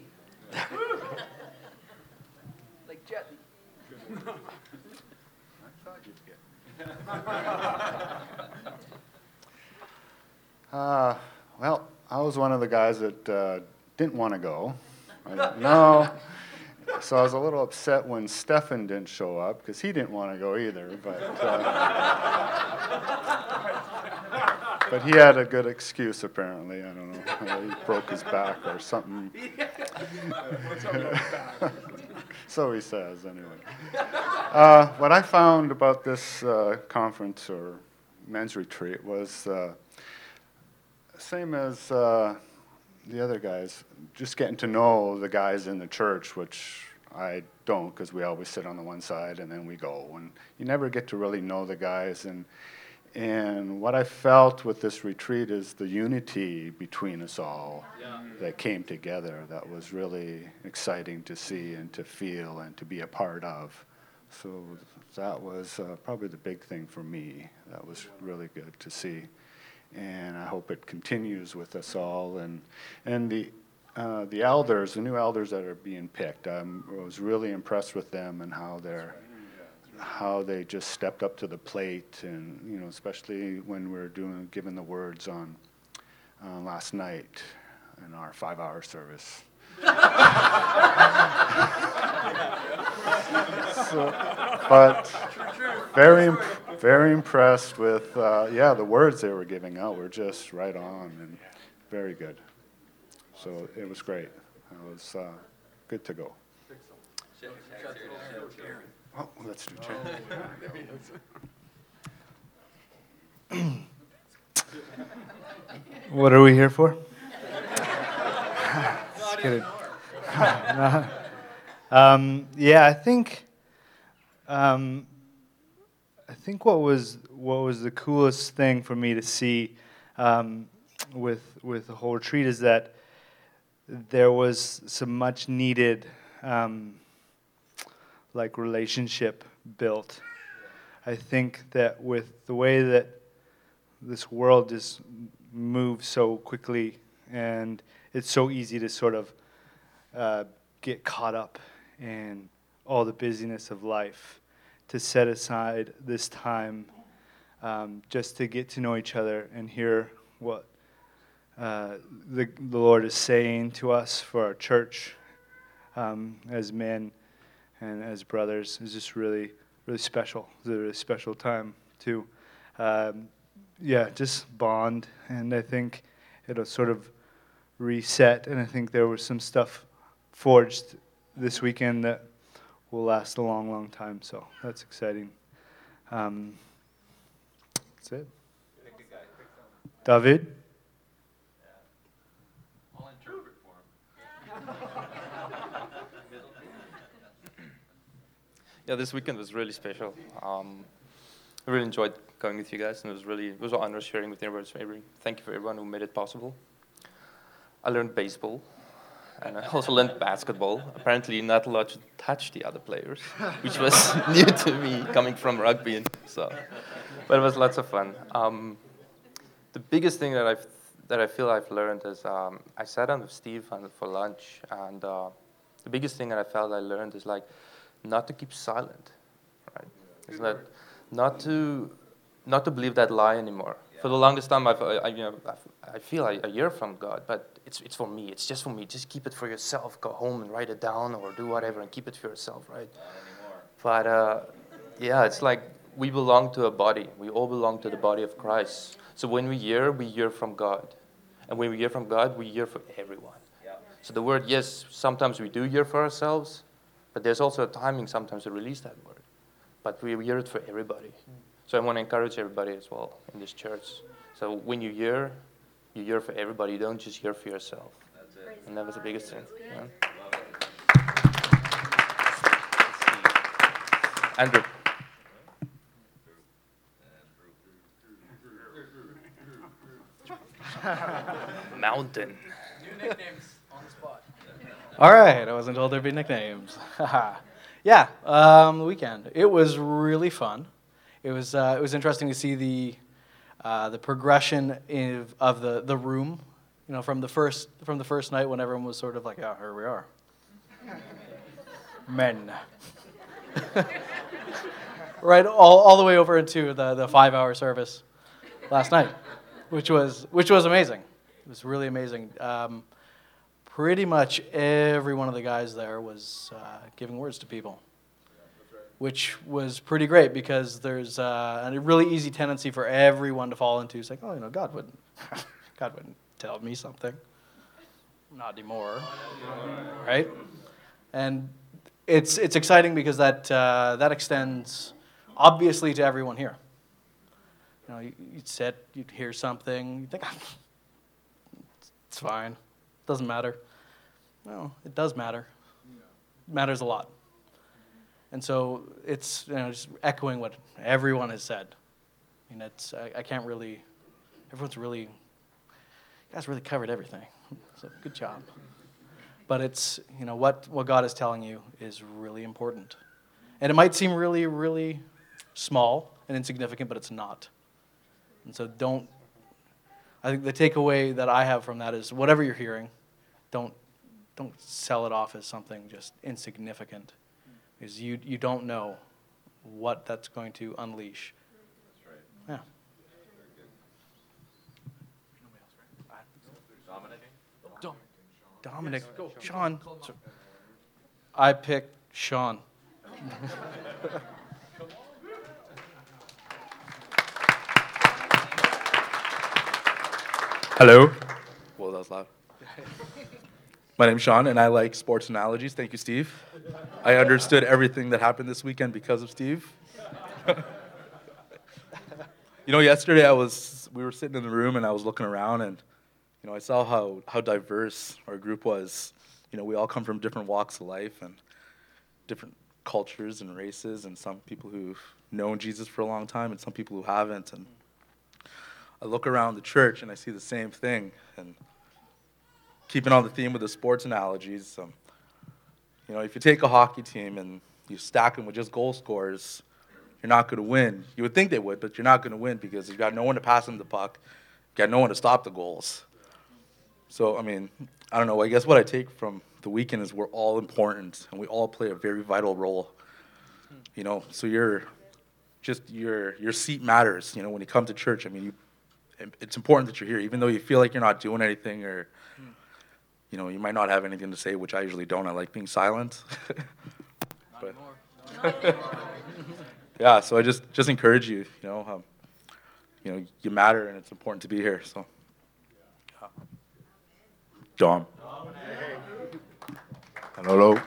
Like Jet Li. Uh, well, I was one of the guys that uh, didn't want to go. I, no. So I was a little upset when Stefan didn't show up because he didn't want to go either. But uh, but he had a good excuse apparently. I don't know. Uh, he broke his back or something. So he says anyway. Uh, what I found about this uh, conference or men's retreat was uh, same as uh, the other guys, just getting to know the guys in the church, which I don't because we always sit on the one side and then we go. And you never get to really know the guys. And and what I felt with this retreat is the unity between us all Yeah. that came together. That was really exciting to see and to feel and to be a part of. So that was uh, probably the big thing for me. That was really good to see. And I hope it continues with us all. And and the uh, the elders, the new elders that are being picked, um, I was really impressed with them and how they're how they just stepped up to the plate, and you know, especially when we were doing giving the words on uh, last night in our five-hour service. So, but very, imp- very impressed with, uh, yeah, the words they were giving out were just right on and very good. So it was great. It was uh, good to go. Oh, let's do Jen. What are we here for? Just kidding. um, yeah, I think. Um, I think what was what was the coolest thing for me to see um, with with the whole retreat is that there was some much needed um, like relationship built. I think that with the way that this world just moves so quickly, and it's so easy to sort of uh, get caught up in all the busyness of life, to set aside this time um, just to get to know each other and hear what uh, the, the Lord is saying to us for our church um, as men and as brothers is just really, really special. It's a really special time to, um, yeah, just bond. And I think it'll sort of reset. And I think there was some stuff forged this weekend that will last a long, long time. So that's exciting. Um, that's it. David? I'll interpret for him. Yeah, this weekend was really special. Um, I really enjoyed going with you guys, and it was really it was an honor sharing with University of Maybury. Thank you for everyone who made it possible. I learned baseball, and I also learned basketball. Apparently, not allowed to touch the other players, which was new to me coming from rugby, and so. But it was lots of fun. Um, the biggest thing that I that I feel I've learned is um, I sat down with Steve and for lunch, and uh, the biggest thing that I felt I learned is like not to keep silent, right? It's not not to not to believe that lie anymore. For the longest time, I've I, you know I've, I feel I, I hear from God, but it's it's for me. It's just for me. Just keep it for yourself. Go home and write it down, or do whatever, and keep it for yourself, right? But uh, yeah, it's like we belong to a body. We all belong to the body of Christ. So when we hear, we hear from God, and when we hear from God, we hear from everyone. So the word, yes, sometimes we do hear for ourselves, but there's also a timing sometimes to release that word. But we hear it for everybody. So I want to encourage everybody as well in this church. So when you hear, you hear for everybody. You don't just hear for yourself. That's it. And that was the biggest thing. Yeah. Andrew. Mountain. New nicknames on the spot. All right, I wasn't told there'd be nicknames. Yeah, um, the weekend. It was really fun. It was uh, it was interesting to see the uh, the progression in, of the, the room. You know, from the first from the first night when everyone was sort of like, "Yeah, here we are, men." Right, all, all the way over into the, the five hour service last night, which was which was amazing. It was really amazing. Um, pretty much every one of the guys there was uh, giving words to people, which was pretty great because there's uh, a really easy tendency for everyone to fall into. It's like, oh, you know, God wouldn't, God wouldn't tell me something. Not anymore, right? And it's it's exciting because that uh, that extends obviously to everyone here. You know, you, you'd sit, you'd hear something, you think, it's fine, doesn't matter. No, it does matter. It matters a lot. And so it's, you know, just echoing what everyone has said. I mean, it's, I, I can't really, everyone's really, you guys really covered everything. So good job. But it's, you know, what, what God is telling you is really important. And it might seem really, really small and insignificant, but it's not. And so don't, I think the takeaway that I have from that is whatever you're hearing, don't don't sell it off as something just insignificant. Because you you don't know what that's going to unleash. That's right. Yeah. Dominic. Dominic. Yes. Sean. I picked Sean. Hello. Well, that was loud. My name's Sean, and I like sports analogies. Thank you, Steve. I understood everything that happened this weekend because of Steve. You know, yesterday I was, we were sitting in the room, and I was looking around, and you know, I saw how how diverse our group was. You know, we all come from different walks of life and different cultures and races, and some people who've known Jesus for a long time, and some people who haven't. And I look around the church and I see the same thing. And keeping on the theme of the sports analogies, um, you know, if you take a hockey team and you stack them with just goal scorers, you're not going to win. You would think they would, but you're not going to win because you've got no one to pass them the puck, you've got no one to stop the goals. So, I mean, I don't know. I guess what I take from the weekend is we're all important and we all play a very vital role. You know, so you're just your your seat matters. You know, when you come to church, I mean, you it's important that you're here, even though you feel like you're not doing anything, or you know, you might not have anything to say, which I usually don't. I like being silent. But yeah, so I just just encourage you. You know, um, you know, you matter, and it's important to be here. So, yeah. Dom. Hello.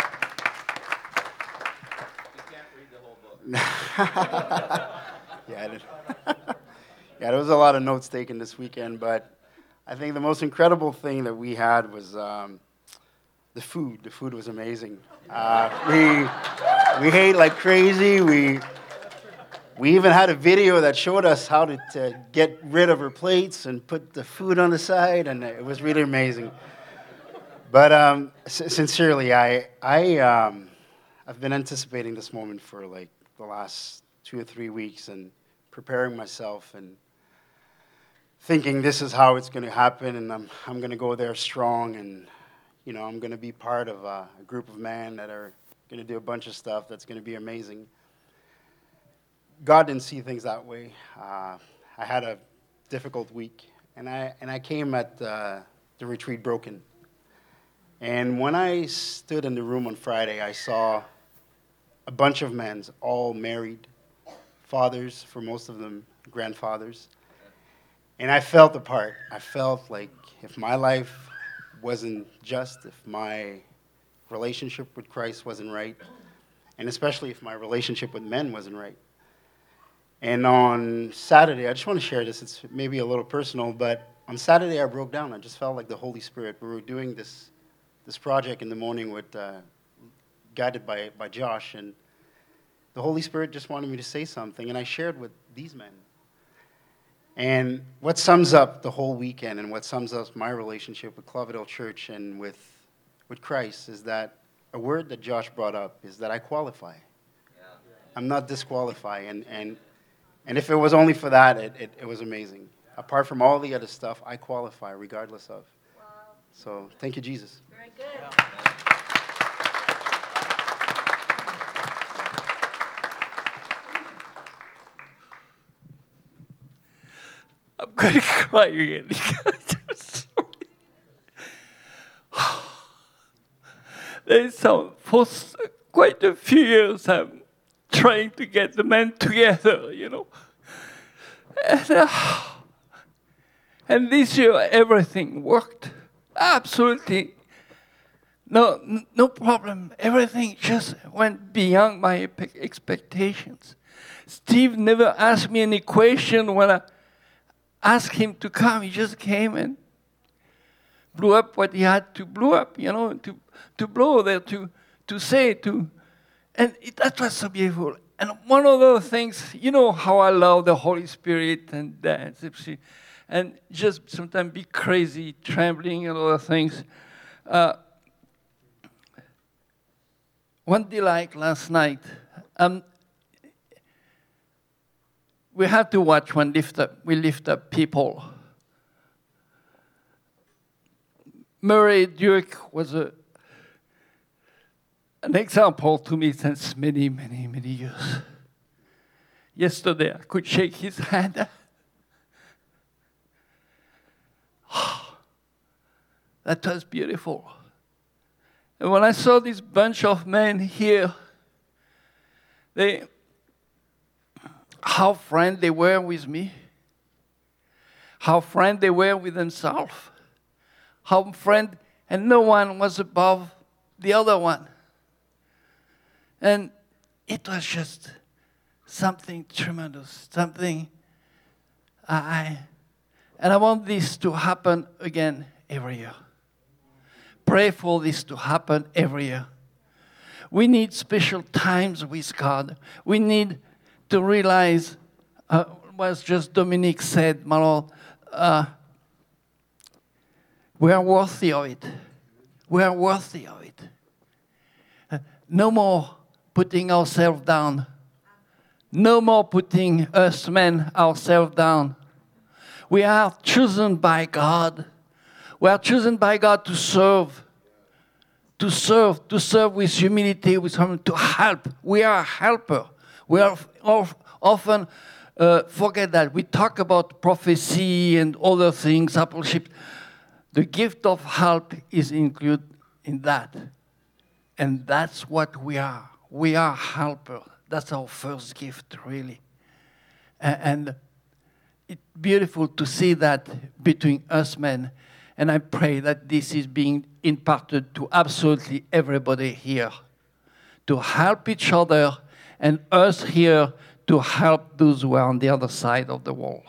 yeah, I did. yeah, there was a lot of notes taken this weekend, but I think the most incredible thing that we had was um, the food. The food was amazing. Uh, we we ate like crazy. We we even had a video that showed us how to, to get rid of our plates and put the food on the side, and it was really amazing. But um, s- sincerely, I I um, I've been anticipating this moment for like the last two or three weeks and preparing myself and thinking this is how it's going to happen, and I'm I'm going to go there strong, and you know I'm going to be part of a, a group of men that are going to do a bunch of stuff that's going to be amazing. God didn't see things that way. Uh, I had a difficult week, and I and I came at uh, the retreat broken. And when I stood in the room on Friday, I saw a bunch of men, all married, fathers for most of them, grandfathers. And I felt the part. I felt like if my life wasn't just, if my relationship with Christ wasn't right, and especially if my relationship with men wasn't right. And on Saturday, I just want to share this. It's maybe a little personal, but on Saturday I broke down. I just felt like the Holy Spirit. We were doing this this project in the morning with, uh, guided by, by Josh, and the Holy Spirit just wanted me to say something, and I shared with these men. And what sums up the whole weekend and what sums up my relationship with Cloverdale Church and with, with Christ is that a word that Josh brought up is that I qualify. Yeah. I'm not disqualified, and, and, and if it was only for that, it, it, it was amazing. Apart from all the other stuff, I qualify regardless of. Wow. So thank you, Jesus. Very good. Yeah. I'm going to cry again. I'm sorry. There's some, for quite a few years, I'm trying to get the men together, you know. And, uh, and this year, everything worked. Absolutely. No, no problem. Everything just went beyond my expectations. Steve never asked me any question when I asked him to come. He just came and blew up what he had to blow up, you know, to, to blow there, to, to say, to, and it, that was so beautiful. And one of those things, you know how I love the Holy Spirit and dance, and just sometimes be crazy, trembling and other things. Uh, one delight last night, um, we have to watch when lift up, we lift up people. Murray Duke was a, an example to me since many, many, many years. Yesterday, I could shake his hand. That was beautiful. And when I saw this bunch of men here, they, how friendly they were with me, how friendly they were with themselves, how friend, and no one was above the other one. And it was just something tremendous, something I, and I want this to happen again every year. Pray for this to happen every year. We need special times with God. We need to realize, uh, what just Dominique said, my Lord, uh, we are worthy of it. We are worthy of it. Uh, no more putting ourselves down. No more putting us men ourselves down. We are chosen by God. We are chosen by God to serve. To serve, to serve with humility, with to help. We are a helper. We are often Uh, forget that. We talk about prophecy and other things, apostleship. The gift of help is included in that. And that's what we are. We are helpers. That's our first gift, really. A- And it's beautiful to see that between us men. And I pray that this is being imparted to absolutely everybody here, to help each other, and us here to help those who are on the other side of the wall.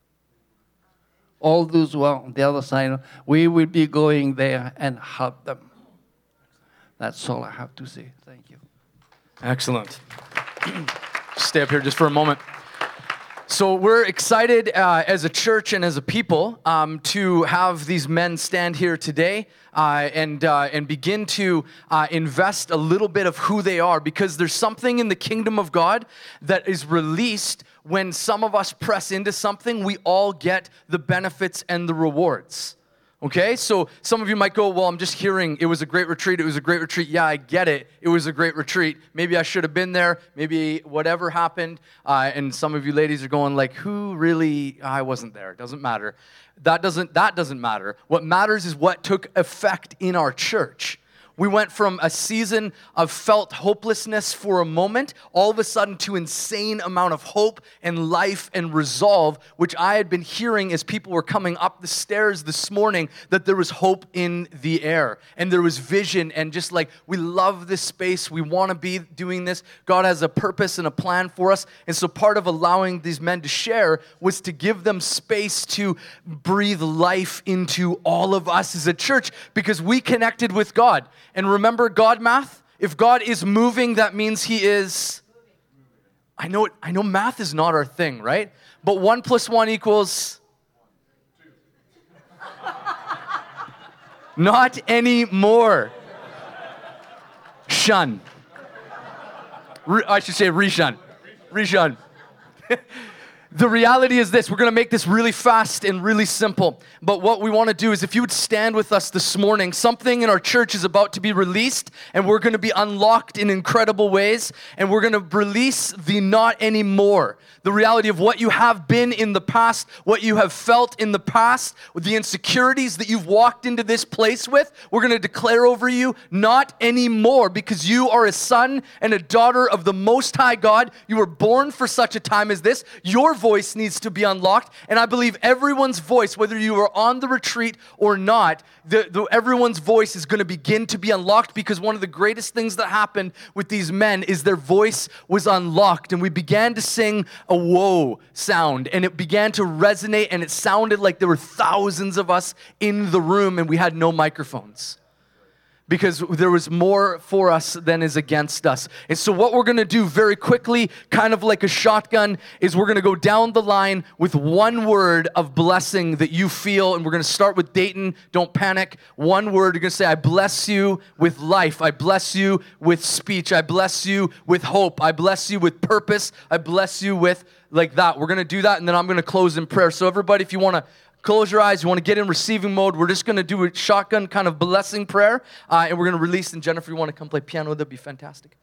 All those who are on the other side, we will be going there and help them. That's all I have to say. Thank you. Excellent. Stay up here just for a moment. So we're excited uh, as a church and as a people um, to have these men stand here today uh, and uh, and begin to uh, invest a little bit of who they are, because there's something in the kingdom of God that is released when some of us press into something. We all get the benefits and the rewards. Okay, so some of you might go, well, I'm just hearing it was a great retreat. It was a great retreat. Yeah, I get it. It was a great retreat. Maybe I should have been there. Maybe whatever happened. Uh, and some of you ladies are going like, who really? I wasn't there. It doesn't matter. That doesn't, that doesn't matter. What matters is what took effect in our church. We went from a season of felt hopelessness for a moment, all of a sudden to insane amount of hope and life and resolve, which I had been hearing as people were coming up the stairs this morning, that there was hope in the air and there was vision, and just like, we love this space, we want to be doing this. God has a purpose and a plan for us. And so part of allowing these men to share was to give them space to breathe life into all of us as a church, because we connected with God. And remember God math? If God is moving, that means He is... I know, I know math is not our thing, right? But one plus one equals... Not anymore. Shun. Re, I should say reshun. Reshun. The reality is this, we're going to make this really fast and really simple. But what we want to do is, if you would stand with us this morning, something in our church is about to be released, and we're going to be unlocked in incredible ways, and we're going to release the not anymore. The reality of what you have been in the past, what you have felt in the past, the insecurities that you've walked into this place with, we're going to declare over you, not anymore, because you are a son and a daughter of the Most High God. You were born for such a time as this. Your voice needs to be unlocked, and I believe everyone's voice, whether you are on the retreat or not, the, the, everyone's voice is going to begin to be unlocked, because one of the greatest things that happened with these men is their voice was unlocked, and we began to sing a whoa sound, and it began to resonate, and it sounded like there were thousands of us in the room, and we had no microphones, because there was more for us than is against us. And so what we're going to do very quickly, kind of like a shotgun, is we're going to go down the line with one word of blessing that you feel. And we're going to start with Dayton. Don't panic. One word. You're going to say, I bless you with life. I bless you with speech. I bless you with hope. I bless you with purpose. I bless you with like that. We're going to do that, and then I'm going to close in prayer. So everybody, if you want to close your eyes, you want to get in receiving mode, we're just going to do a shotgun kind of blessing prayer, uh, and we're going to release. And Jennifer, you want to come play piano, that'd be fantastic.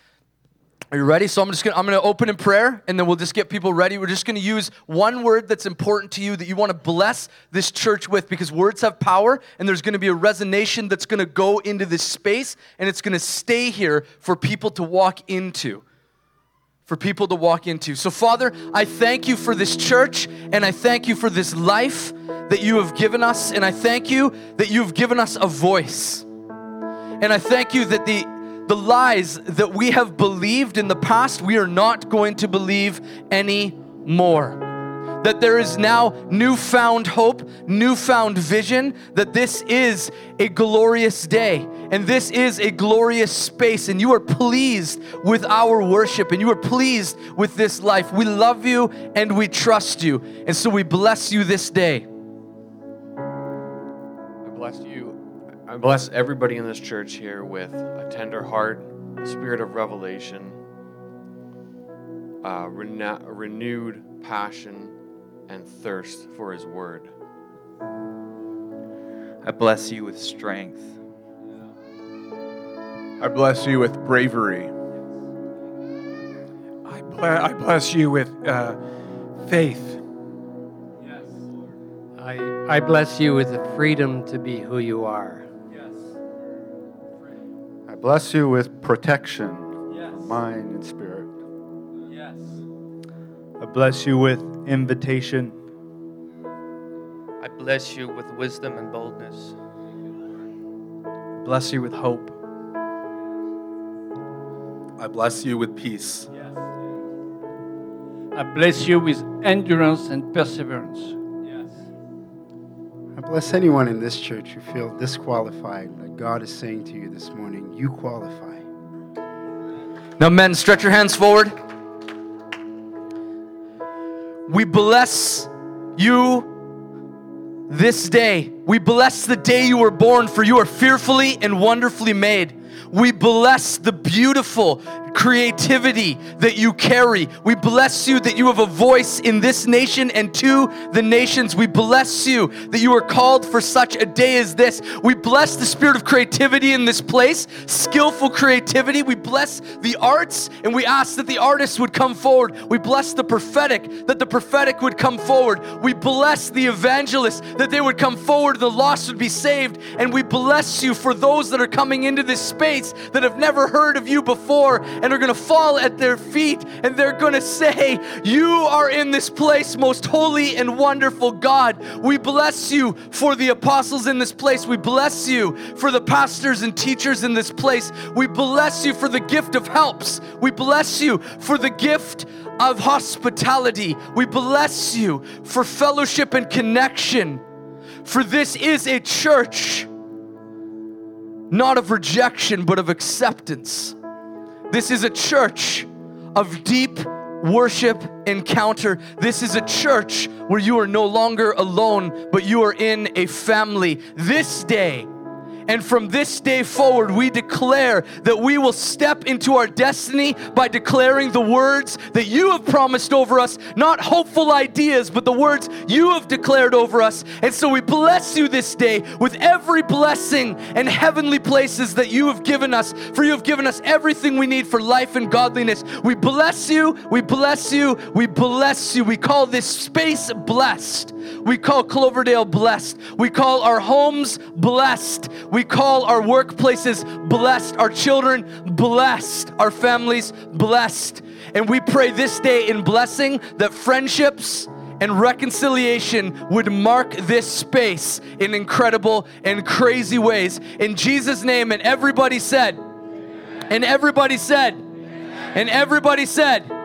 Are you ready? So I'm just going to, I'm going to open in prayer, and then we'll just get people ready. We're just going to use one word that's important to you that you want to bless this church with, because words have power, and there's going to be a resonation that's going to go into this space, and it's going to stay here for people to walk into. For people to walk into. So Father, I thank you for this church, and I thank you for this life that you have given us, and I thank you that you've given us a voice. And I thank you that the, the lies that we have believed in the past, we are not going to believe anymore. That there is now newfound hope, newfound vision, that this is a glorious day, and this is a glorious space, and you are pleased with our worship, and you are pleased with this life. We love you, and we trust you, and so we bless you this day. I bless you. I bless everybody in this church here with a tender heart, a spirit of revelation, a rena- a renewed passion and thirst for His word. I bless you with strength. I bless you with bravery. I, ble- I bless you with uh, Faith. I, I bless you with the freedom to be who you are. I bless you with protection for mind and spirit. I bless you with invitation. I bless you with wisdom and boldness. Bless you with hope. I bless you with peace. I bless you with endurance and perseverance. I bless anyone in this church who feel disqualified, that God is saying to you this morning, you qualify. Now, men, stretch your hands forward. We bless you this day. We bless the day you were born, for you are fearfully and wonderfully made. We bless the beautiful creativity that you carry. We bless you that you have a voice in this nation and to the nations. We bless you that you are called for such a day as this. We bless the spirit of creativity in this place, skillful creativity. We bless the arts, and we ask that the artists would come forward. We bless the prophetic, that the prophetic would come forward. We bless the evangelists, that they would come forward, the lost would be saved. And we bless you for those that are coming into this space that have never heard of you before and are going to fall at their feet, and they're going to say, you are in this place, most holy and wonderful God. We bless you for the apostles in this place. We bless you for the pastors and teachers in this place. We bless you for the gift of helps. We bless you for the gift of hospitality. We bless you for fellowship and connection. For this is a church not of rejection, but of acceptance. This is a church of deep worship encounter. This is a church where you are no longer alone, but you are in a family. This day, and from this day forward, we declare that we will step into our destiny by declaring the words that you have promised over us, not hopeful ideas, but the words you have declared over us. And so we bless you this day with every blessing and heavenly places that you have given us, for you have given us everything we need for life and godliness. We bless you, we bless you, we bless you. We call this space blessed. We call Cloverdale blessed. We call our homes blessed. We call our workplaces blessed, our children blessed, our families blessed. And we pray this day in blessing that friendships and reconciliation would mark this space in incredible and crazy ways. In Jesus' name, and everybody said, and everybody said, and everybody said,